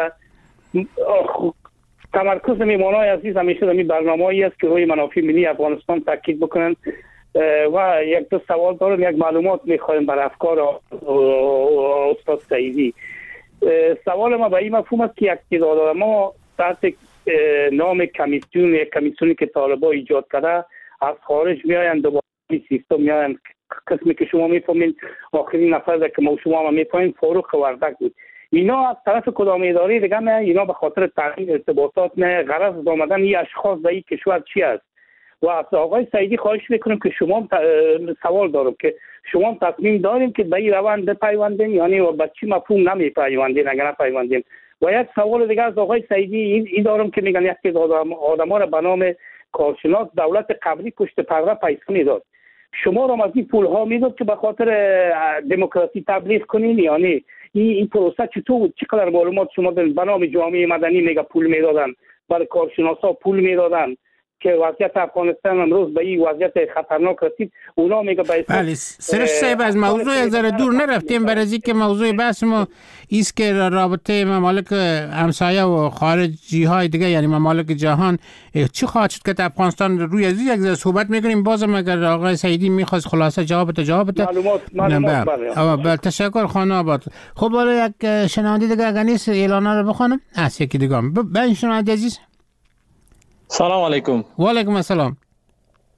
تمرکز میمانای عزیز همیشه در این برنامه‌ای است که روی منافع ملی افغانستان تاکید بکنن و یک دو سوال دارم، یک معلومات میخوایم بر افکار استاد سعیدی. سوال ما به این مفهوم است که یک تعداد ما تحت نام کمیسیون، یک کمیسیونی که طالبان ایجاد کرده از خارج میآیند، دوباره سیستم میآیند. قسمی که شما میفهمین آخرین نفر که ما شما هم میفهمین فاروق وردک بود. اینا از طرف کدام اداره دیگه نه، اینا به خاطر تغییر ارتباطات نه، غرض آمدن این اشخاص در این کشور چی است؟ و از آقای سعیدی خواهش میکنم که شما سوال دارم که شما تصمیم داریم که به این روند بپیوندیم، یعنی و به چی مفهوم نمیپیوندیم اگر نپیوندیم. و یک سوال دیگه از آقای سعیدی این, این دارم که میگن یک آدم آدما را به نام کارشناس دولت قبلی پشت پرده پیسه میداد، شما را از این پول ها میداد که به خاطر دموکراسی تبلیغ کنین، یعنی این این پروسه چطور بود؟ چقدر معلومات شما دارین؟ به نام جامعه مدنی میگه پول میدادن، برای کارشناسا پول میدادن که وضعیت افغانستان امروز به این وضعیت خطرناک رسید. اونا میگه بله سرش صاحب از موضوع یک ذره دور نرفتیم، برای اینکه موضوع بحث ما ایست که رابطه ممالک همسایه و خارجی های دیگه یعنی ممالک جهان چی خواهد شد که افغانستان روی از یک ذره صحبت میکنیم. بازم اگر آقای سعیدی میخواست خلاصه جواب تا جواب تا معلومات معلومات بله بله تشکر خانه آباد. خب حالا یک شنونده دیگه اگر نیست اعلانا رو بخونم. اس یکی دیگه ببین شنونده عزیز. سلام علیکم. و علیکم السلام.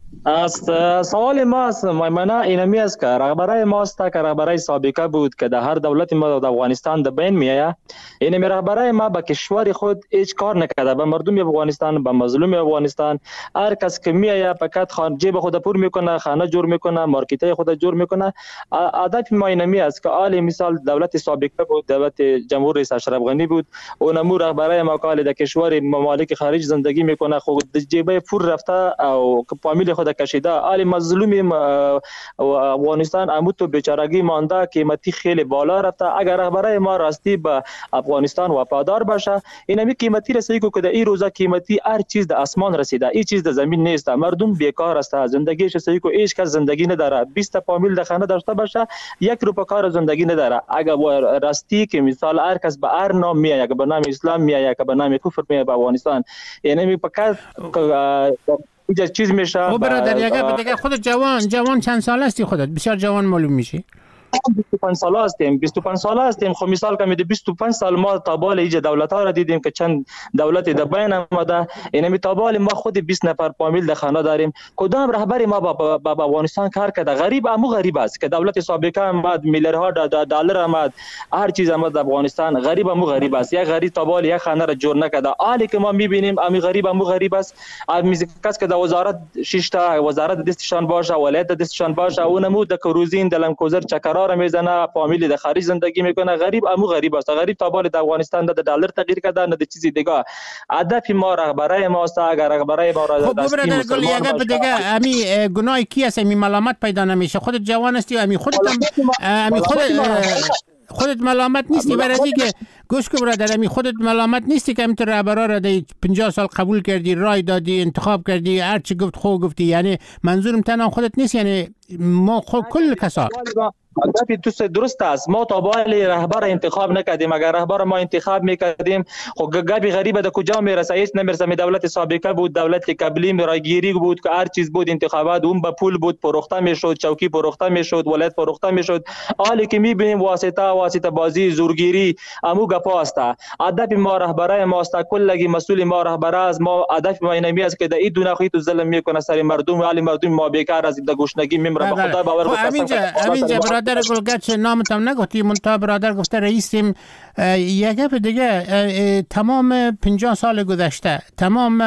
است سوال ما است میمنه اینمی است که رهبرای ما است که رهبرای سابقه بود که در هر دولت ما در افغانستان د بین میآید. این رهبرای ما به کشور خود هیچ کار نکرده، به مردم افغانستان، به مظلوم افغانستان. هر کس که میآید فقط خان جیب خود پر میکنه، خانه جور میکنه، مارکت خود جور میکنه. هدف ما اینمی است که عالی مثال دولت سابقه بود، دولت جمهوری رئیس اشرف غنی بود. اونمو رهبرای ما که در کشور ممالک خارج زندگی میکنه، خود جیب پر رفته او فامیل خود کشیده. آل مظلوم افغانستان اموت و بیچارگی مانده، قیمتی خیلی بالا رفته. اگر رهبرای ما راستی به افغانستان وفادار باشه، اینمی قیمتی رسیدگی که در این روزا قیمتی هر چیز در آسمان رسیده، این چیز در زمین نیست. مردم بیکار است، زندگیش رسیدگی که هیچ کس زندگی نداره. بیست فامیل در خانه داشته باشه، یک روپیه کار زندگی نداره. اگر راستی که مثال هر کس به هر نام میآید، به نام اسلام میآید، به نام کفر میآید به افغانستان، اینمی فقط اینجا چیز میشه. خب برادر یگه به دیگه خودت جوان جوان چند سال هستی؟ خودت بسیار جوان معلوم میشی. بیست و پنج ساله هستیم بیست و پنج ساله هستیم خب مثال که میده بیست و پنج سال ما تابال ایجا دولت ها را دیدیم که چند دولت در بین آمده. اینمی تابال ما خود بیست نفر فامیل در خانه داریم. کدام رهبر ما با با افغانستان کار کرده؟ غریب امو غریب است که دولت سابقه آمد، میلیاردها دلار آمد، هر چیز آمد در افغانستان. غریب امو غریب است. یک غریب تابال یک خانه را جور نکرده. حالی که ما میبینیم امی غریب امو غریب است. امی کس که در وزارت شش تا وزارت دستشان باشه، ولایت دستشان باشه، اونمو در کروزین دلم کوزر چکرا را میزنه، فامیل در خارج زندگی میکنه. غریب امو غریب است. غریب تابال در افغانستان در دلار تغییر کرده، نه چیزی دیگه. هدف ما رهبرای ما است. اگر رهبرای ما را خب برادر گل یگه به دیگه امی گناه کی است؟ امی ملامت پیدا نمیشه. خودت جوان هستی، امی خودت امی خودت خودت ملامت نیستی برای دیگه. گوش کو برادر، امی خودت ملامت نیستی که امت رهبرا را در پنجاه سال قبول کردی، رای دادی، انتخاب کردی، هر چی گفت خو گفتی. یعنی منظورم تنها خودت نیست، یعنی ما خود کل کسا. هدف تو درست است. ما تا بالی رهبر انتخاب نکردیم. اگر رهبر ما انتخاب میکردیم خب گابی غریبه در کجا میرسه؟ هیچ نمیرسه. می دولت سابقه بود، دولت قبلی رایگیری بود که هر چیز بود، انتخابات اون به پول بود، پروخته میشد، چوکی پروخته میشد، ولایت پروخته میشد. حالی که میبینیم واسطه واسطه بازی، زورگیری امو گپا است. هدف ما رهبرای ما است. کلگی مسئول ما رهبر است. ما هدف ما اینمی است که در این دونه خیت ظلم میکنه سر مردم. حالی مردم ما بیکار از در گوشنگی میمره. به خدا باور کنید. همینجا همینجا برادر گلگچ نامتم نگفتی، منتها برادر گفته رئیسیم. یک گپ دیگه، تمام پنجاه سال گذشته تمام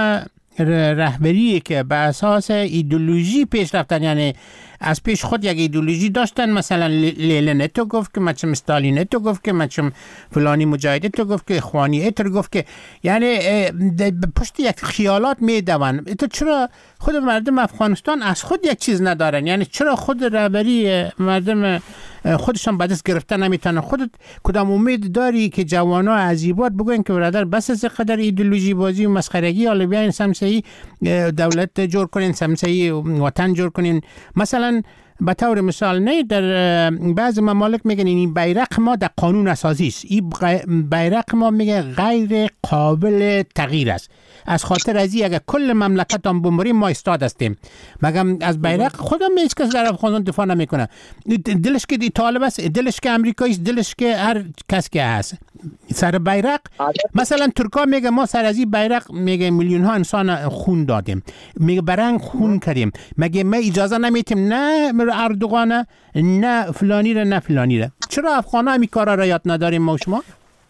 رهبری که به اساس ایدئولوژی پیش رفتن، یعنی از پیش خود یک ایدئولوژی داشتن، مثلا لنین تو گفت که مچم استالین تو گفت که مچم فلانی مجاهد تو گفت که اخوانی اتر گفت که، یعنی پشت یک خیالات میدون. تو چرا خود مردم افغانستان از خود یک چیز ندارن؟ یعنی چرا خود رهبری مردم خودشان به دست گرفتن نمیتونن؟ خودت کدام امید داری که جوانا عزیبات بگوین که برادر بس از قدر ایدئولوژی بازی و مسخرگی، حالا بیاین سمسایی دولت جور کنین، سمسایی وطن جور کنین؟ مثلا به طور مثال نه در بعض ممالک میگن این بیرق ما در قانون اساسی است، این بیرق ما میگه غیر قابل تغییر است. از خاطر از این اگر کل مملکت هم بمریم ما استاد هستیم. مگم از بیرق خودم هیچ کس در افغانستان دفاع نمیکنه. دلش که طالب است، دلش که امریکایی است، دلش که هر کس که هست سر بیرق. مثلا ترکا میگه ما سر از این بیرق میگه میلیون ها انسان خون دادیم، میگه برنگ خون کردیم. مگه ما اجازه نمیتیم نه اردوغان نه فلانی را نه فلانی را؟ چرا افغان ها همی کارا را یاد نداریم ما شما؟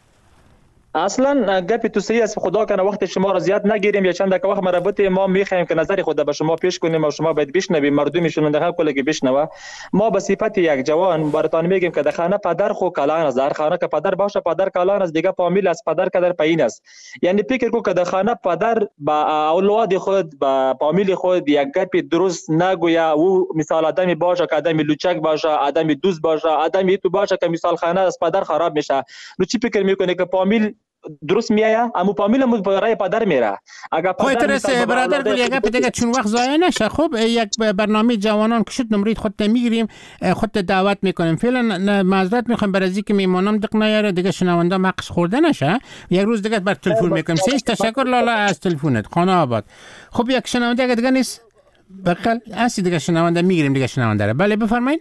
اصلا گپ تو صحیح است. خدا کنه وقت شما را زیاد نگیریم، یا چند دقیقه وقت مربوط ما میخوایم که نظر خود به شما پیش کنیم و شما باید بشنویم، مردم شنونده ها کلی بشنوه. ما به صفت یک جوان براتون میگیم که در خانه پدر خو کلان است. در خانه که پدر باشه پدر کلان است، دیگه فامیل است پدر کدر پایین است. یعنی فکر کو که در خانه پدر با اولاد خود با فامیل خود یک گپ درست نگویا، او مثال آدمی باشه که آدمی لوچک باشه، آدمی دوست باشه، آدمی تو باشه که مثال خانه از پدر خراب میشه. رو چی فکر میکنه که فامیل درست میآید؟ اما فامیل مو برای پدر میره. اگر پدر برادر گل یک گپ دیگه چون وقت ضایع نشه. خب یک برنامه جوانان کشت نمره خودت میگیریم، خودت دعوت میکنیم. فعلا معذرت میخوام برای اینکه میمونم دق نیاره دیگه، شنونده مقص خورده نشه. یک روز دیگه بر تلفن میکنیم. سیش تشکر لالا از تلفنت خانه آباد. خب یک شنونده دیگه نیست بقل اسی دیگه شنونده میگیریم دیگه شنونده را. بله بفرمایید.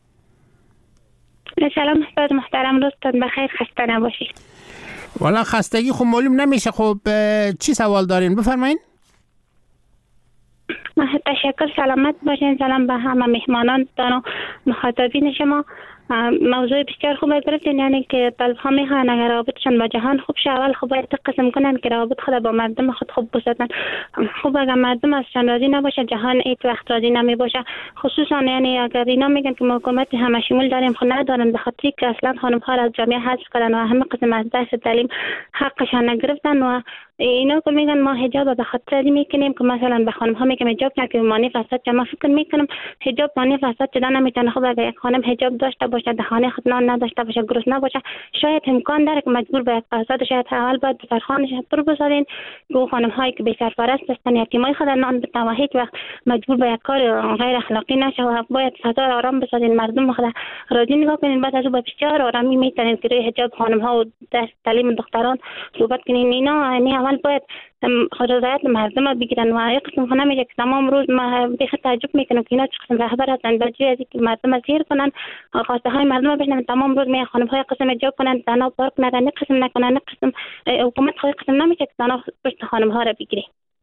سلام استاد محترم، روزتون بخیر، خسته نباشید. والا خستگی خب معلوم نمیشه. خب چی سوال دارین؟ بفرمایید. تشکر. سلامت باشین. سلام به همه مهمانان و مخاطبین شما. موضوع بسیار خوب گرفتین، یعنی که طلب ها میخوان اگر رابطشان با جهان خوب شه، اول خوب باید قسم کنن که رابط خود با مردم خود خوب بسازن. خوب اگر مردم ازشان راضی نباشه جهان هیچ وقت راضی نمی باشه. خصوصا یعنی اگر اینا میگن که ما حکومت همه شمول داریم، خود ندارن، به خاطر که اصلا خانم ها را از جامعه حذف کردن و همه قسم از درس تعلیم حقشان نگرفتن و اینا که میگن ما حجاب به خاطر این میکنیم که مثلا به خانم ها میگم حجاب نه که مانع فساد چه. ما فکر میکنم حجاب مانع فساد چه نمیتونه. خب اگر یک خانم حجاب داشته باشه، دهانه خود نان نداشته باشه، گرسنه باشه، شاید امکان داره که مجبور به یک فساد. شاید اول باید به سرخانش پر بذارین که خانم هایی که بی سرپرست هستن یتیمای خود نان بدن و هیچ وقت مجبور به یک کار غیر اخلاقی نشه و باید فضا آرام بسازین، مردم خود راضی نگاه کنین. بعد از اون بسیار آرامی میتونین که روی حجاب خانم ها و درس تعلیم دختران صحبت کنین. اینا یعنی اول باید رضایت مردم بگیرن و یک قسم خانه میگه که تمام روز ما بخیر تعجب میکنم که اینا چه قسم رهبر هستن، بلجی از اینکه مردم زیر کنن، خواسته های مردم بشنن، تمام روز می خانم های قسم حجاب کنن، زنا پارک ندن، قسم نکنن، قسم حکومت خود قسم نمیشه که زنا پشت خانم ها را بگیره.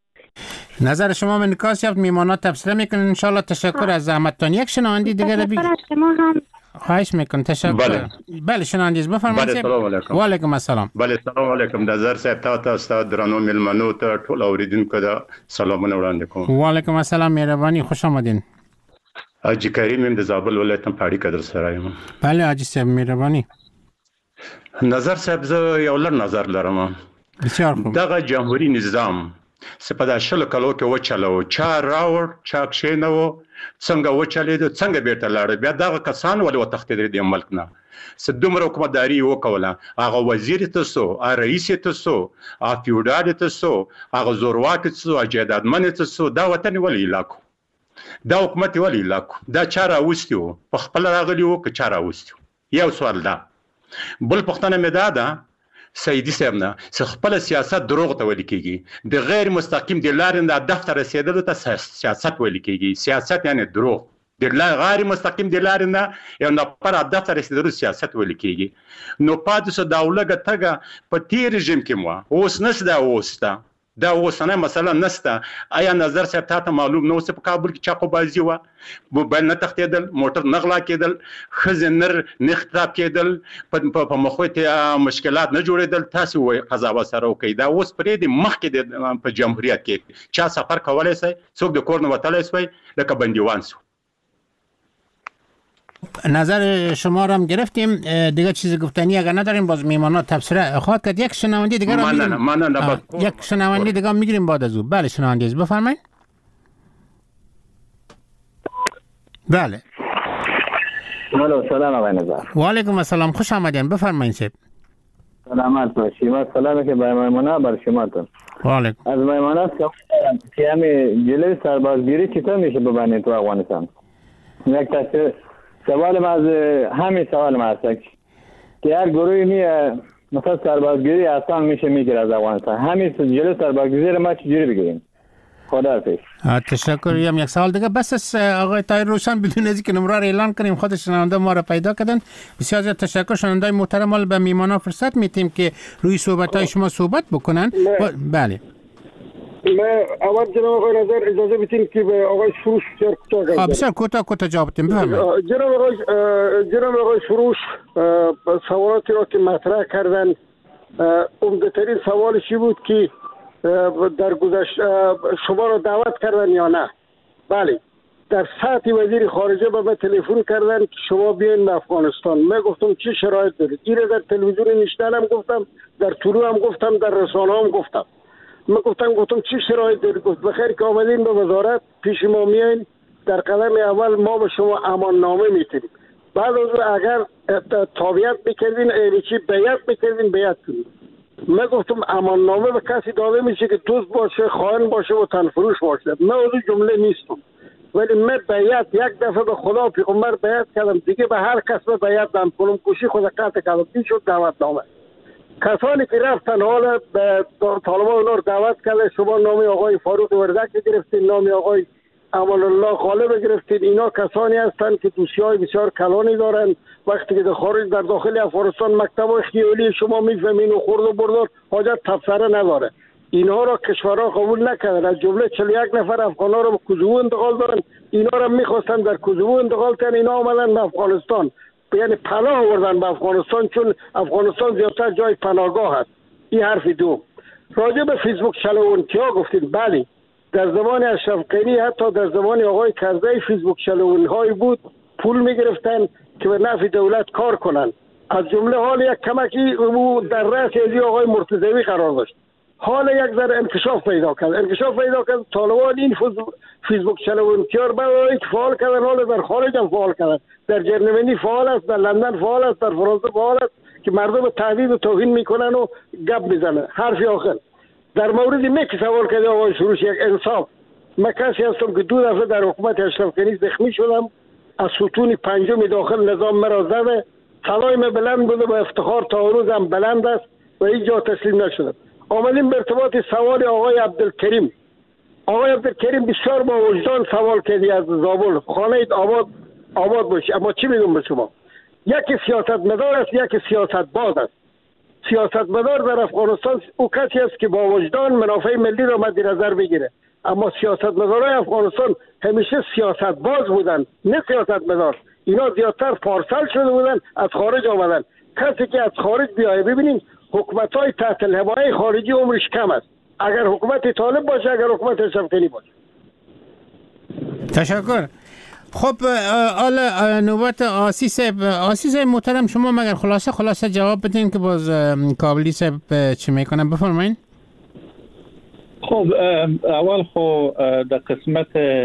نظر شما من نکاس یافت، میمانات تبصره میکنن. ان شاء الله تشکر از زحمتتون. یک شنوندی دیگه را بگید. شما هم خواهش میکنم. تشکر. بله بله شنوندیز بفرمایید. بله سلام علیکم. و علیکم السلام. بله سلام علیکم. نظر صاحب تا تا استاد درانو ملمنو ته ټول اوریدونکو دا سلامونه وړاندې کوم. و علیکم السلام، مهرباني، خوش آمدین. حاجی کریم ام د زابل ولایت پاړی قدر سره یم. بله حاجی صاحب مهرباني. نظر صاحب زه یو لر نظر لرم. بسیار خوب. دغه جمهوریت نظام سپدا شل کلو کې و چلو، چا راور چا کښینو، څنګه و چلیدو، څنګه بیرته لاړ. بیا دغه کسان ولې وتښتېدل د ملک نه. څه دومره حکومتداري وکوله. هغه وزیر ته سو، هغه رئیس ته سو، هغه فیوډال ته سو، هغه زورواک ته سو، هغه جیدادمن ته سو. دا وطن ولې علاقو، دا حکومت ولې علاقو، دا چا راوستي وو، په خپل راغلي وو که چا راوستي وو. یو سوال دا. بل پوښتنه مې دا ده سیدی صاحب نه چې خپل سیاست دروغ ته ویل کېږي، د غیر مستقیم د لارې د هدف ته رسېدلو ته سیاست ویل کېږي. سیاست یعنی دروغ، د غیر مستقیم د لارې نه یو نفر هدف ته رسېدلو سیاست ویل کېږي. نو پاتې سو دا ولګه تګه په تېر رژیم کې مو اوس نشته، دا اوس ده، دا اوسنۍ مسله نشته. آیا نظر صاحب تا ته معلوم نه و چې په کابل کې چاقوبازي وه، موبایل نه تښتېدل، موټر نه غلا کېدل، ښځې نر نه اختطاف کېدل، په مخو ته مشکلات نه جوړېدل. تاسې ووایئ قضاوت سره وکړئ. دا اوس پرېږدئ، مخکې د په جمهوریت کې چا سفر کولی شئ، څوک د کور نه وتلی شوی لکه بندیوان شو. نظر شما را هم گرفتیم. دیگه چیز گفتنی اگر نداریم باز میمانات تبصره خواهد کرد. یک شنوندی دیگه را میگیریم. من نه نه یک شنوندی دیگه میگیریم بعد از او. بله شنوندی بفرمایید. بله. الو سلام آقای نظر. و علیکم السلام، خوش آمدین، بفرمایید صاحب. سلامت باشی. و سلامی که به میمانه بر شما تون. و علیکم. از میمانات که همین جلوی سربازگیری چطور میشه ببینید تو افغانستان؟ یک تاثیر سوال ما از همین سوال ما هست که هر گروهی میه مثلا سربازگیری آسان میشه میگیره از افغانستان، همین جلو سربازگیری ما چجوری بگیریم؟ خدا حافظ. تشکر. یم یک سوال دیگه بس است آقای طاهر روشن، بدون از اینکه نمره را اعلان کنیم خود شنونده ما را پیدا کردن. بسیار زیاد تشکر. شنونده محترم به میمانا فرصت میتیم که روی صحبت های شما صحبت بکنن. بله. من اول جناب آقای نظر اجازه بدین که به آقای سروش بسیار کوتاه گفتم. بسیار کوتاه کوتاه جواب بدیم. بفرمایید. جناب آقای جناب آقای سروش سوالاتی را که مطرح کردن، عمده‌ترین سوالش بود که در گذشته شما را دعوت کردن یا نه. بله، در سطح وزیر خارجه به من تلفن کردن که شما بیاین به افغانستان. من گفتم چه شرایط دارید؟ این در تلویزیون نشنل هم گفتم، در طلوع هم گفتم، در رسانه هم گفتم. من گفتم گفتم چه شرایط دارید؟ گفت بخیر که آمدین به وزارت پیش ما میاین، در قدم اول ما به شما امان نامه میتیم، بعد از اگر تابعیت میکردین ایلیچی بیعت میکردین بیعت کنید. من گفتم امان نامه به کسی داده میشه که دوست باشه، خائن باشه و تنفروش باشه. من از اون جمله نیستم، ولی من بیعت یک دفعه به خدا پیغمبر بیعت کردم، دیگه به هر کس به بیعت نمیکنم. کوشی خود قطع کردم. این شد دعوت نامه. کسانی که رفتن حالا به طالبان اونا رو دعوت کرده، شما نام آقای فاروق وردک گرفتین، نام آقای امان الله غالب گرفتین، اینا کسانی هستند که دوسیای بسیار کلانی دارن. وقتی که در خارج در داخل افغانستان مکتب خیالی شما میفهمین و خورد و بردار حاجت تفسیره نداره. اینها را کشورها قبول نکردن. از جمله چهل و یک نفر افغان‌ها را به کوزوو انتقال دادن. اینا را می‌خواستن در کوزوو انتقال کنن، اینا آمدن به افغانستان، یعنی پناه آوردن به افغانستان، چون افغانستان زیادتر جای پناهگاه است. این حرف دو. راجع به فیسبوک چلوونکیا گفتید. بله، در زمان اشرف غنی حتی در زمان آقای کرزی فیسبوک چلوون‌هایی بود، پول می‌گرفتن که به نفع دولت کار کنن. از جمله حال یک کمکی او در رأس ازی آقای مرتضوی قرار داشت. حال یک ذره انکشاف پیدا کرد انکشاف پیدا کرد طالبان این فیسبوک چلوونکیا رو برای فعال کردن، حال در خارج هم فعال کردن. در جرمنی فعال است، در لندن فعال است، در فرانسه فعال است که مردم تهدید و توهین میکنن و گپ میزنن. حرف آخر در مورد مکی سوال کرده آقای سروش، یک انصاف. من کسی هستم که دو دفعه در حکومت اشرف غنی زخمی شدم، از ستون پنجم داخل نظام مرا زده، صدای من بلند بوده، با افتخار تا روز هم بلند است و هیچ جا تسلیم نشدم. آمدیم به ارتباط سوال آقای عبدالکریم. آقای عبدالکریم بسیار با وجدان سوال کردی از زابل، خانه آباد آباد باشه. اما چی میگم به شما؟ یکی سیاستمدار است، یکی سیاست باز است. سیاستمدار در افغانستان او کسی است که با وجدان منافع ملی را مد نظر بگیره. اما سیاستمدارای افغانستان همیشه سیاست باز بودن، نه سیاستمدار. اینا زیادتر پارسال شده بودن، از خارج آمدن. کسی که از خارج بیایه، ببینید حکومت‌های تحت الحمایه خارجی عمرش کم است. اگر حکومت طالب باشه، اگر حکومت اشرف غنی باشه. تشکر. خب حالا نوبت آسی صاحب. آسی صاحب محترم، شما مگر خلاصه خلاصه جواب بدین که باز کابلی صاحب چی میکنن. بفرمایید. خب اول خب در قسمت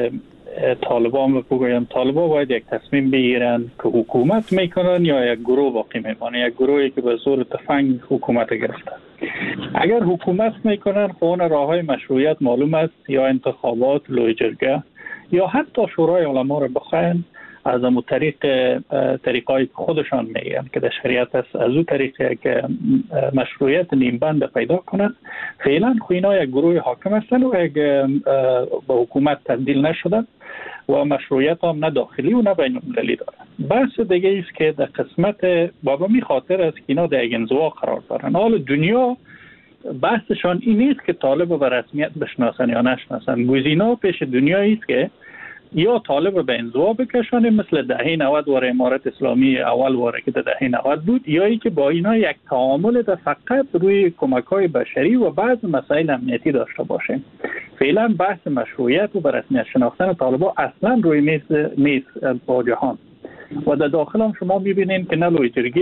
طالبان بگویم، طالبان باید یک تصمیم بگیرن که حکومت میکنن یا یک گروه باقی میمانه، یک گروهی که به زور تفنگ حکومت گرفتن. اگر حکومت میکنن خب اون راه های مشروعیت معلوم است، یا انتخابات، لوی جرگه، یا حتی شورای علما رو بخواین از اون طریق طریقای خودشان میگن که در شریعت است، از اون طریق که مشروعیت نیمبند پیدا کنن. فعلا خو اینا یک گروه حاکم هستن و یک به حکومت تبدیل نشدن و مشروعیت هم نه داخلی و نه بین المللی دارن. بحث دیگه است که در قسمت بابا می خاطر است که اینا در یک انزوا قرار دارن. حال دنیا بحثشان این نیست که طالب به رسمیت بشناسن یا نشناسن. گزینه پیش دنیایی است که یا طالب به انزوا بکشانه، مثل دهه نود واره امارت اسلامی اول واره که در دهه نود بود، یا ای که با اینا یک تعامل در فقط روی کمک‌های بشری و بعض مسائل امنیتی داشته باشه. فعلا بحث مشروعیت و به رسمیت شناختن طالبان اصلا روی میز نیست با جهان. و در داخل هم شما می‌بینید که نه لوی جرگی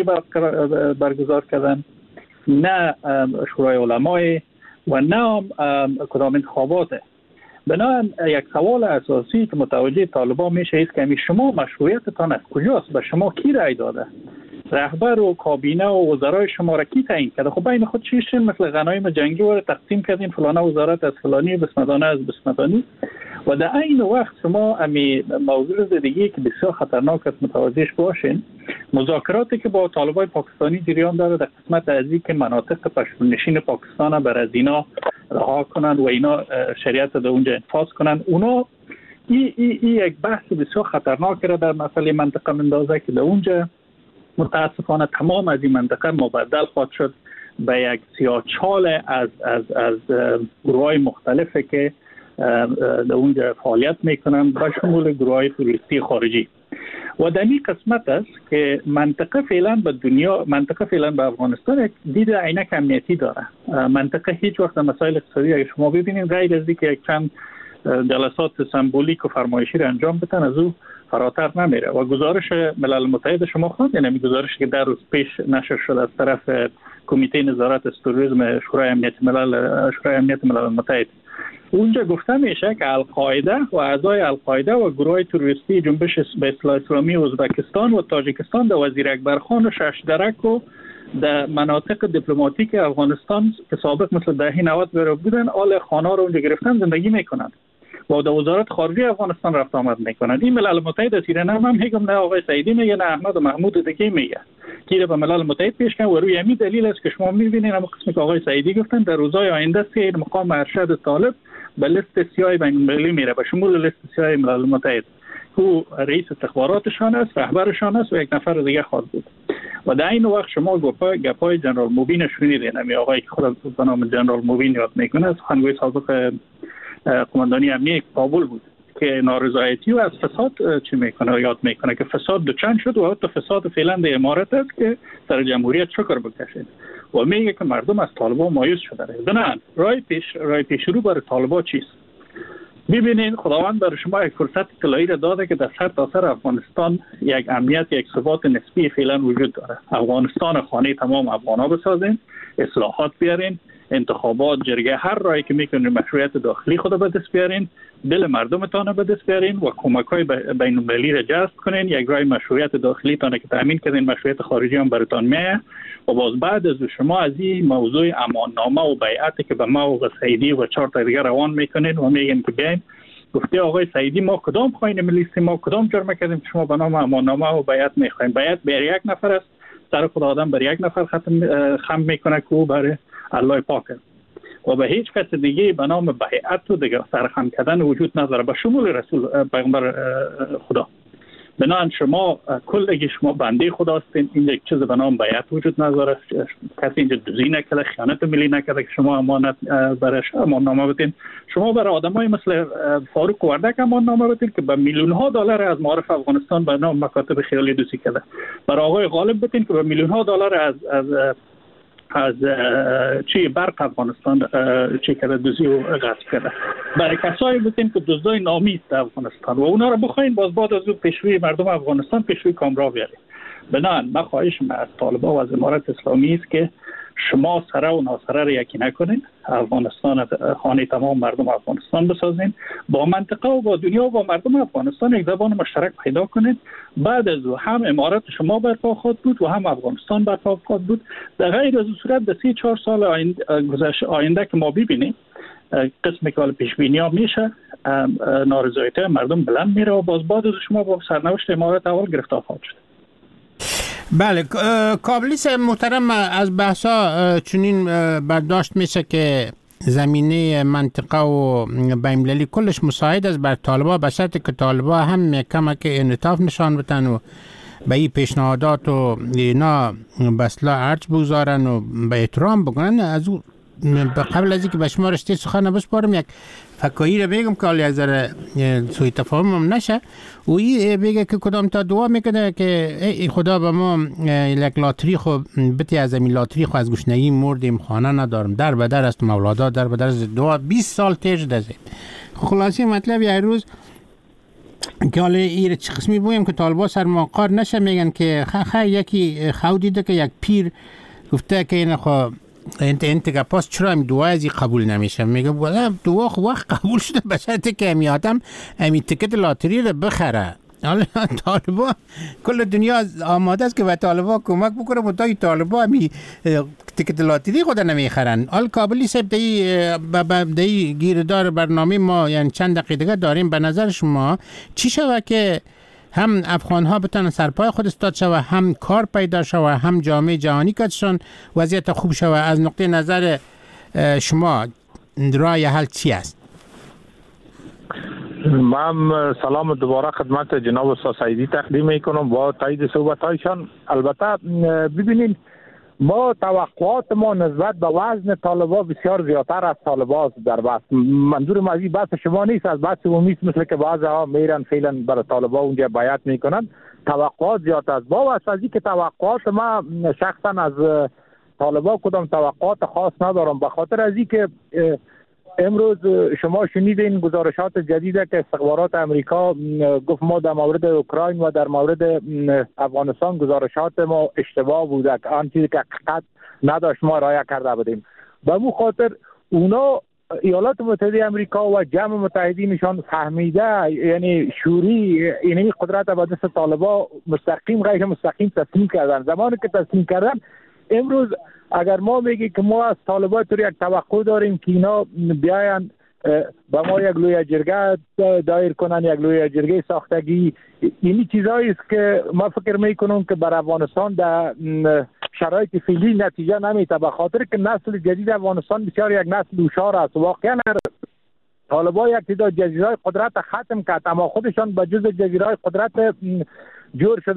برگزار کردن، نه شورای علمای و نه کدام انتخابات. بنابراین یک سوال اساسی که متوجه طالبان میشه است که شما مشروعیتتان از کجاست؟ به شما کی رای داده؟ رهبر و کابینه و وزرای شما را کی تعیین کرده؟ خب بین خود چیشین مثل غنایم جنگی رو تقسیم کردین، فلانه وزارت از فلانی، بسمدانه از بسمدانی. و در این وقت شما امی موضوع دیگه که بسیار خطرناک است متوجهش باشین، مذاکراتی که با طالبان پاکستانی جریان داره در قسمت از اینکه مناطق پشتونشین پاکستان بر از اینا رها کنند و اینا شریعت در اونجا انفاذ کنند، اونا این ای, ای یک بحث بسیار خطرناک را در مسئله منطقه مندازه که در اونجا متاسفانه تمام از این منطقه مبدل خواهد شد به یک سیاهچال از از از گروه‌های مختلفی که در اونجا فعالیت میکنن، به شمول گروه‌های توریستی خارجی. و در این قسمت است که منطقه فعلا به دنیا، منطقه فعلا به افغانستان دید عینک امنیتی داره. منطقه هیچ وقت مسائل اقتصادی اگه شما ببینید غیر از اینکه یک چند جلسات سمبولیک و فرمایشی را انجام بدن از او فراتر نمیره. و گزارش ملل متحد شما خواندین، یعنی گزارشی که در روز پیش نشر شد از طرف کمیته نظارت از تروریسم شورای امنیت ملل شورای امنیت ملل متحد، اونجا گفته میشه که القاعده و اعضای القاعده و گروه توریستی جنبش به اصلاح اسلامی ازبکستان و تاجیکستان در وزیر اکبر خان و شش درک و در مناطق دیپلماتیک افغانستان که سابق مثل دهه نود برو بودن، آل خانه رو اونجا گرفتن زندگی میکنن و در وزارت خارجه افغانستان رفت آمد میکنن. این ملل متحد است. نه من میگم، نه آقای سعیدی میگه، نه احمد و محمود دیگه میگه که به ملل متحد پیش کن و روی همین دلیل است که شما میبینید اما قسمی که آقای سعیدی گفتن در روزهای آینده است که این مقام ارشد طالب به لیست سیاه بین المللی میره، به شمول لیست سیاه ملل متحد. او رئیس استخباراتشان است، رهبرشان است و یک نفر دیگه خواهد بود. و در این وقت شما گپای گپای جنرال موبین شنیدین. امی آقایی که خود به نام جنرال موبین یاد میکنه، سخنگوی سابق قماندانی امنیه کابل بود که نارضایتی و از فساد چی میکنه یاد میکنه که فساد دوچند شد و حتی فساد فعلا در امارت است که سر جمهوریت شکر بکشید و میگه که مردم از طالبان مایوس شده. نه، راه پیش راه پیش رو برای طالبان چیست؟ ببینید خداوند برای شما یک فرصت طلایی را داده که در سر تا سر افغانستان یک امنیت، یک ثبات نسبی فعلا وجود داره. افغانستان خانه تمام افغانا بسازین، اصلاحات بیارین، انتخابات، جرگه، هر راهی که میکنین مشروعیت داخلی خود به دست بیارین، دل مردمتان به دست بیارین و کمک‌های بین المللی را جذب کنین. یک راه مشروعیت داخلی تان که تامین کردین، مشروعیت خارجی هم براتون میه. و باز بعد از شما از این موضوع اماننامه و بیعتی که به ما و سعیدی و چهار تا دیگر روان میکنین و میگین که بیاین گفته آقای سعیدی ما کدام خواهیم لیست، ما کدام جرم کردیم که شما به نام اماننامه و بیعت میخواین؟ بیعت بر یک نفر است، سر خدا آدم بر یک نفر ختم خم میکنه که او برای الله پاک و به هیچ کس دیگه به نام بیعت و دیگه سرخم کردن وجود نداره به شمول رسول پیغمبر خدا. بنابراین شما کلگی شما بنده خدا هستین، این یک چیز به نام بیعت وجود نداره. کسی اینجا دوزی نکرده، خیانت ملی نکرده که شما امانت برش اماننامه بدین. شما برای آدمای مثل فاروق وردک اماننامه بدین که به میلیون ها دلار از معارف افغانستان به نام مکاتب خیالی دوزی کرده. برای آقای غالب بدین که به میلیون ها دلار از از از چی برق افغانستان چی کرده، دوزی و غصب کرده. برای کسایی بودین که دزدای نامی است افغانستان و اونا رو بخواین باز بعد از او پیشروی مردم افغانستان پیشروی کامرا بیارید. بنابراین من خواهشم از طالبان و از امارت اسلامی است که شما سره و ناسره را یکی نکنین، افغانستان خانه تمام مردم افغانستان بسازین، با منطقه و با دنیا و با مردم افغانستان یک زبان مشترک پیدا کنین. بعد از او هم امارت شما برپا خواهد بود و هم افغانستان برپا خواهد بود. در غیر از صورت در سی چهار سال آینده, آینده که ما ببینیم قسم که پیش بینی ها میشه، نارضایتی مردم بلند میره و باز بعد از شما با سرنوشت امارت اول گرفتار خواهد شد. بله، کابلیس محترم، از بحثا چنین برداشت میشه که زمینه منطقه و بین‌المللی کلش مساعد است بر طالبان، به شرطی که طالبان هم کمک انعطاف نشان بدن و به این پیشنهادات و اینا بسلا ارج بگذارن و به احترام بکنن. از او قبل از اینکه به شما رشته سخن بسپارم یک فکایی رو بگم که یک ذره سوء تفاهم هم نشه. و این بگه که کدام تا دعا میکنه که ای خدا به ما یک لاتری خو بتی از این لاتری خو از گشنگی مردیم، خانه ندارم، در به در است مولادا، در به در است دعا. بیست سال تیج دزه. خلاصی مطلب یه روز که حالا این چه قسمی بویم که طالبا سرماقار نشه، میگن که خ خ یکی خو دیده که یک پیر گفته که این خو انت انت که پاس چرا این دعا ازی قبول نمیشه؟ میگه والا دعا خو وقت قبول شده به شرطی که امی آدم امی تکت لاتری رو بخره. حالا طالبا کل دنیا آماده است که به طالبا کمک بکنه و تا طالبا امی تکت لاتری خود نمیخرن. حال کابلی صاحب دی دی گیردار برنامه ما یعنی چند دقیقه داریم. به نظر شما چی شوه که هم افغان ها بتونن سرپای خود استاد شوه، هم کار پیدا شوه، هم جامعه جهانی کدشون وضعیت خوب شوه؟ از نقطه نظر شما رای حل چی است؟ من سلام دوباره خدمت جناب استاد سعیدی تقدیم میکنم با تایید صحبتایشان. البته ببینید ما توقعات ما نسبت به وزن طالبا بسیار زیادتر از طالبا در بحث. منظور از این بحث شما نیست، از بحث عمومی مثل که بعضی‌ها میرن فعلا برای طالبا اونجا بیعت میکنن. توقعات زیاد است. با از اینکه توقعات ما شخصا از طالبا کدام توقعات خاص ندارم، به خاطر از اینکه امروز شما شنیدین گزارشات جدیده که استخبارات امریکا گفت ما در مورد اوکراین و در مورد افغانستان گزارشات ما اشتباه بوده، آن چیزی که حقیقت نداشت ما رعایت کرده بودیم. به مو خاطر اونا ایالات متحده امریکا و جمع متحدینشان فهمیده، یعنی شوری اینی قدرت به دست طالبا مستقیم غیر مستقیم تسلیم کردن. زمانی که تسلیم کردن امروز اگر ما میگی که ما از طالبان طور یک توقع داریم که اینا بیاین با ما یک لوی جرگه دایر کنن، یک لوی جرگه ساختگی، اینی چیزایی است که ما فکر میکنم که بر افغانستان در شرایط فعلی نتیجه نمیده، به خاطر که نسل جدید افغانستان بسیار یک نسل هوشیار است. واقعا طالبان یک تعداد جزیره‌های قدرت ختم کرد، اما خودشان به جز جزیره‌های قدرت جور شدن.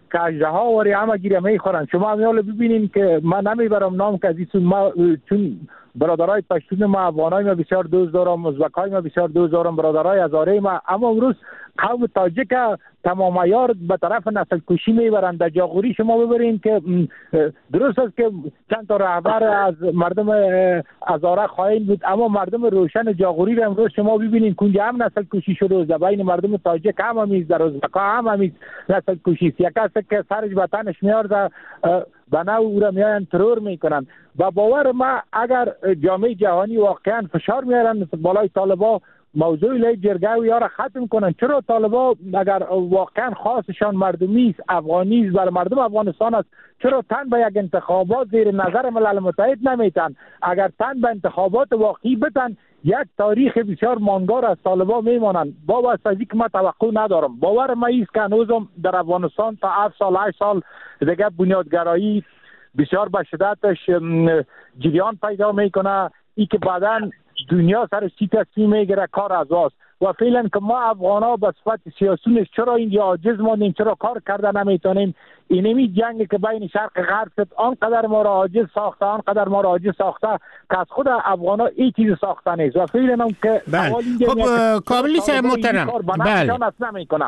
که اژدها وری همه گیره میخورن. شما همیال ببینین که من نمیبرم نام که از این ما چون برادرای پشتون ما افغانای ما بسیار دوست دارم، ازبکای ما بسیار دوست دارم، برادرای هزاره ما، اما امروز قوم تاجیک تمام عیار به طرف نسل کشی میبرند. در جاغوری شما ببرین که درست است که چند تا رهبر از مردم هزاره خائن بود، اما مردم روشن جاغوری را امروز شما ببینین کنجا هم نسل کشی شده است. بین مردم تاجیک هم همیز، در ازبکا هم همیز نسل کشی است. یک کسی که سرش به تنش میارده به نوع او را میاین ترور میکنن. و باور ما اگر جامعه جهانی واقعا فشار میارن بالای طالبا موضوع لی جرگه و یارا ختم کنن. چرا طالبا اگر واقعا خاصشان مردمی است، افغانی است، برای مردم افغانستان است، چرا تن به یک انتخابات زیر نظر ملل متحد نمیتن؟ اگر تن به انتخابات واقعی بتن یک تاریخ بسیار ماندگار از طالبا میمانند. با واسطه که ما توقع ندارم. باور ما است که هنوزم در افغانستان تا هفت سال هشت سال دیگه بنیادگرایی بسیار به شدتش جریان پیدا میکنه. ای که بعداً دنیا سر چی تصمیم میگیره کار از است. و فعلا که ما افغانا به صفت سیاسیون چرا اینجا عاجز ماندیم، چرا کار کرده نمیتونیم؟ اینمی جنگ که بین شرق غرب شد آنقدر ما را عاجز ساخته، آنقدر ما را عاجز ساخته که از خود افغانا این چیز ساخته نیست. و فعلا هم که خب کابلی صاحب محترم، بله نمیکنه.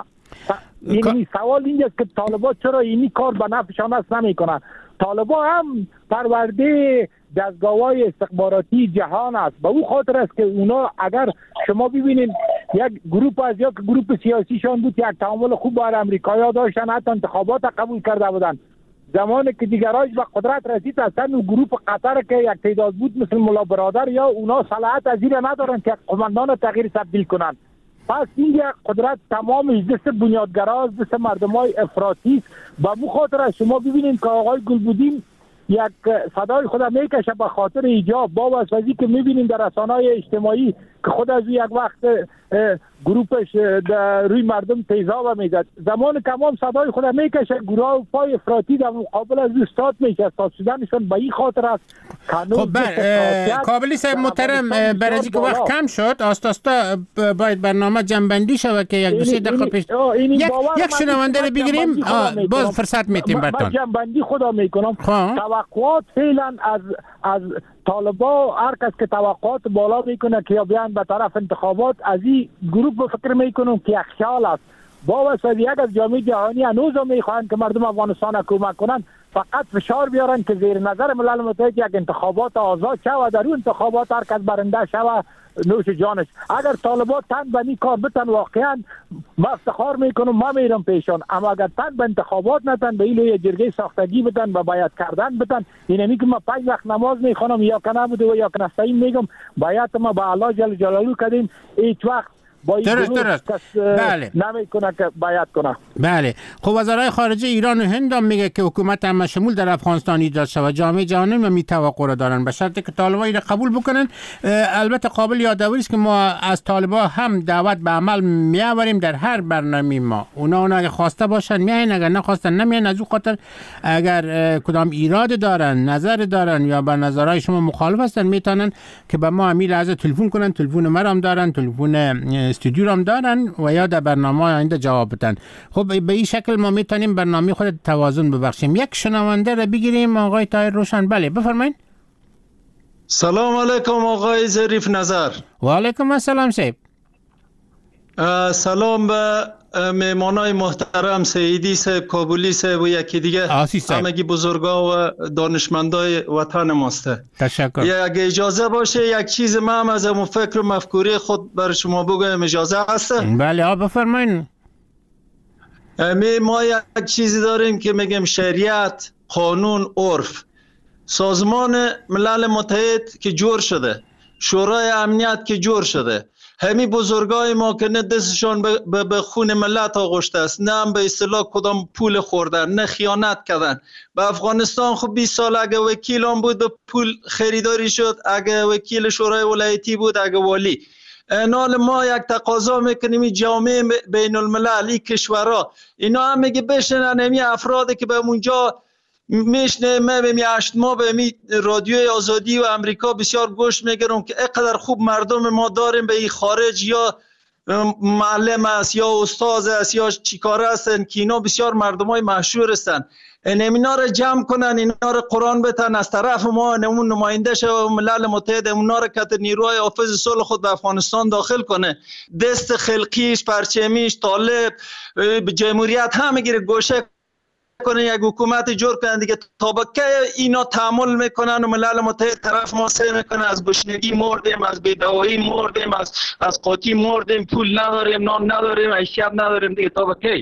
این سوال اینجاست که طالبا چرا اینی کار به نفعشان است نمیکنه؟ طالبا هم پرورده دستگاه‌های استخباراتی جهان است. به او خاطر است که اونا اگر شما ببینید یک گروه از یک گروه سیاسیشان بود، یک تعامل خوب با امریکایی‌ها داشتن، حتی انتخابات قبول کرده بودن. زمانی که دیگرایش به قدرت رسید اصلا اون گروه قطر که یک تعداد بود مثل ملا برادر یا اونا صلاحیت از این ندارن که قماندان تغییر تبدیل کنن. پس این یک قدرت تمام دست بنیادگراست، دست مردمای افراطی است. با مو خاطر از شما ببینید که آقای گلبودین یک صدای خود میکشه به خاطر ایجاب با واسطه که میبینیم در رسانه‌های اجتماعی که خود از یک وقت گروپش در روی مردم تیزاب میزد. زمان تمام صدای خود میکشه، گروه پای افراطی در مقابل از استاد میشه. استاد شدنشون به این خاطر است. خب کابلی صاحب محترم، برای که وقت کم شد آستا آستا باید برنامه جنبندی شود که یک دو سه دقیقه پیش یک یک شنونده رو بگیریم، باز فرصت میتیم براتون. من جنبندی خدا میکنم. توقعات فعلا از از طالبا، هر کس که توقعات بالا میکنه که بیان به طرف انتخابات، از این گروه فکر میکنم که یک خیال است. با واسطه یک از جامعه جهانی هنوز هم میخواهند که مردم افغانستان کمک کنند، فقط فشار بیارن که زیر نظر ملل متحد یک انتخابات آزاد شود و در اون انتخابات هر کس برنده شود نوش جانش. اگر طالبان تن به این کار بتن واقعا ما افتخار میکنم، ما میرم پیشان. اما اگر تن به انتخابات نتن، به این جرگه ساختگی بتن و باید کردن بتن، اینمی که ما پنج وقت نماز میخوانم یا که نبوده و یا که نستعین میگم باید ما به الله جل جلاله کردیم هیچ وقت با درست درست بله نمیکنه که باید کنه. بله. خب وزرای خارجه ایران و هند هم میگه که حکومت هم شمول در افغانستان ایجاد شود. جامعه جهانی هم می توقع را دارن به شرطی که طالبان را قبول بکنن. البته قابل یادآوری است که ما از طالبان هم دعوت به عمل میآوریم در هر برنامه ما. اونا اونا اگه خواسته باشن میاین، اگر نخواستن نمیاین. از اون خاطر اگر کدام ایراد دارن، نظر دارن یا با نظرهای شما مخالف هستن، میتونن که به ما همین لحظه تلفن کنن. تلفن ما هم دارن، تلفن استودیو هم دارن و یا در برنامه آینده جواب بدن. خب به این شکل ما میتونیم برنامه خود توازن ببخشیم. یک شنونده را بگیریم، آقای طاهر روشن. بله بفرمایید. سلام علیکم آقای ظریف نظر. و علیکم السلام صاحب. سلام به مهمانای محترم سیدی صاحب، کابلی صاحب و یکی دیگه همگی بزرگا و دانشمندای وطن ماست. تشکر. یک اجازه باشه یک چیز ما هم از اون فکر و مفکوری خود برای شما بگویم، اجازه هست؟ بله آ بفرمایید. می ما یک چیزی داریم که میگیم شریعت، قانون، عرف. سازمان ملل متحد که جور شده، شورای امنیت که جور شده، همین بزرگای ما که نه دستشان به, به خون ملت آغشته است، نه هم به اصطلاح کدام پول خوردن، نه خیانت کردن. به افغانستان خب بیست سال اگه وکیل هم بود به پول خریداری شد، اگه وکیل شورای ولایتی بود، اگه والی. نال ما یک تقاضا میکنیم جامعه بین المللی کشورها اینا هم میگه بشنن همین افرادی که به اونجا میشنه. من به هشت ماه به می رادیوی آزادی و امریکا بسیار گوش میگیرم که اینقدر خوب مردم ما داریم به این خارج یا معلم است یا استاد است یا چیکار هستن که اینا بسیار مردمای مشهور هستن، اینا رو جمع کنن، اینا رو قرآن بتن از طرف ما اون نماینده شو ملل متحد اونا رو که نیروهای حافظ صلح خود به افغانستان داخل کنه، دست خلقیش، پرچمیش، طالب، جمهوریت همه گیره گوشه کنه، یک حکومت جور کنن دیگه. تا به که اینا تعامل میکنن و ملل متحد طرف ما سه میکنه از گشنگی مردیم، از بیدوایی مردیم، از از قاطی مردیم، پول نداریم، نان نداریم، حیثیت نداریم دیگه. تا به کی؟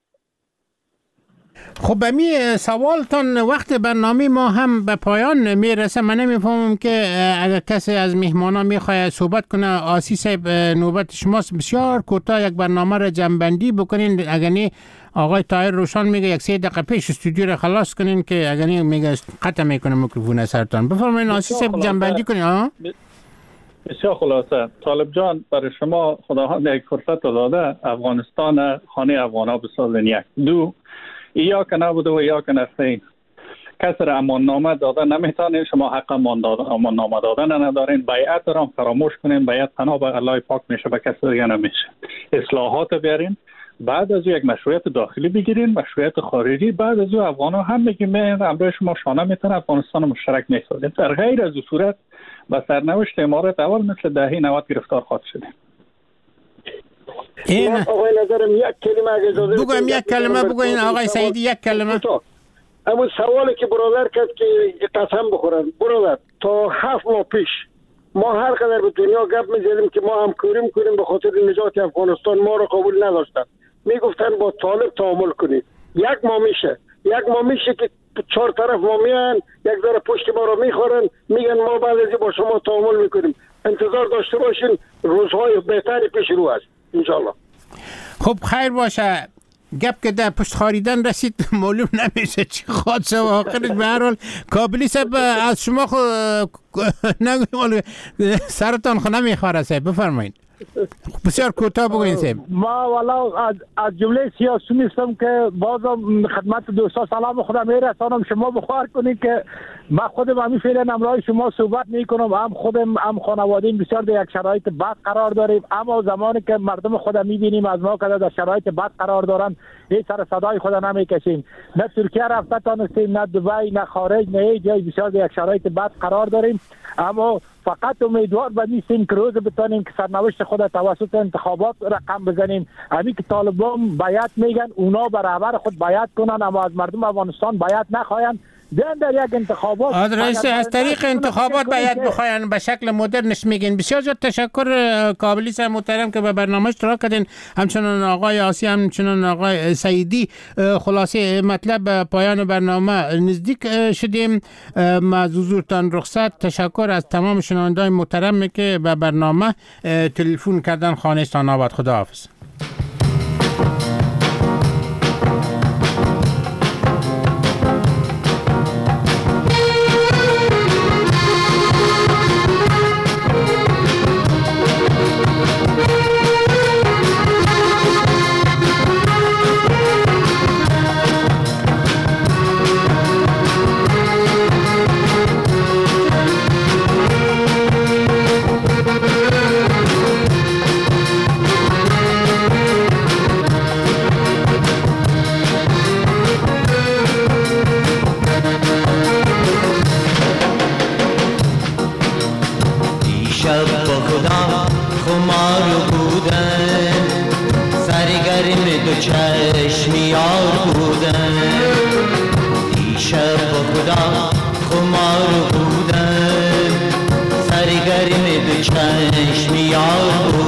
خب بمی سوالتان وقت برنامه ما هم به پایان میرسه. من نمیفهمم که اگر کسی از مهمانا میخواد صحبت کنه. آسی صاحب نوبت شماست، بسیار کوتاه یک برنامه را جنبندی بکنین. اگر نه آقای طاهر روشان میگه یک سه دقیقه پیش استودیو را خلاص کنین که اگر نه میگه قطع میکنه میکروفون سرتان. بفرمایید آسی صاحب جنبندی کنین. آه بسیار خلاصه. طالب جان برای شما خداوند یک فرصت داده، افغانستان خانه افغانا بسازین. یک دو یا که نبوده و یا که نستین، کسی را امان نامه داده نمیتانین، شما حق امان نامه دادن ندارین. بیعت را فراموش کنین، بیعت تنها به الله پاک میشه، به کسی دیگه نمیشه. اصلاحات بیارین، بعد از یک مشروعیت داخلی بگیرین، مشروعیت خارجی، بعد از او افغانا هم میگیم امروز شما شانه میتونه افغانستان مشترک میسازین. در غیر از صورت به سرنوشت امارات اول مثل دهه نود گرفتار خواهد شدیم. این آقای نظرم یک کلمه اگه اجازه بگویم، یک کلمه بگوین آقای سعیدی، یک کلمه. اما سوالی که برادر کرد که قسم بخورن، برادر تا هفت ماه پیش ما هر قدر به دنیا گپ میزدیم که ما همکاری میکنیم به خاطر نجات افغانستان، ما رو قبول نداشتن، میگفتن با طالب تعامل کنید. یک ماه میشه یک ماه میشه که چهار طرف ما میان یک ذره پشت ما رو میخورن، میگن ما بعد از با شما تعامل میکنیم. انتظار داشته باشین، روزهای بهتری پیش رو است انشالله. خب خیر باشه. گپ که در پشت خاریدن رسید معلوم نمیشه چی خواهد و آخرش به هر حال کابلی صاحب از شما خو نگویم سرتان خو نمیخواره صاحب. بفرمایید بسیار کوتاه بگوین صاحب. ما والا از, از جمله سیاسی نیستم که بازم خدمت دوستا سلام خودم میرسانم. شما بخوار کنید که من خودم همین فعلا امرای شما صحبت میکنم، هم خودم هم خانوادیم بسیار در یک شرایط بد قرار داریم، اما زمانی که مردم خودم میبینیم از ما که در شرایط بد قرار دارن هیچ سر صدای خود نمیکشیم. نه ترکیه رفته تانستیم، نه دبی، نه خارج، نه هیچ جای، بسیار در یک شرایط بد قرار داریم. اما فقط امیدوار به نیستیم که روز بتانیم که سرنوشت خود توسط انتخابات رقم بزنیم. همین که طالبان بیعت میگن اونا برابر خود بیعت کنن، اما از مردم افغانستان بیعت نخواین. بیان در یک انتخابات رئیس از طریق انتخابات باید بخواین به شکل مدرنش میگین. بسیار زیاد تشکر کابلی صاحب محترم که به برنامه اشتراک کردین، همچنان آقای آسی، همچنان آقای سعیدی. خلاصه مطلب پایان برنامه نزدیک شدیم. از حضورتان رخصت. تشکر از تمام شنوندگان محترم که به برنامه تلفن کردن. خانه‌تان آباد. خداحافظ. چشمیار بودن دیشب با خدا خمار بودن سرگرم به چشمیار بودن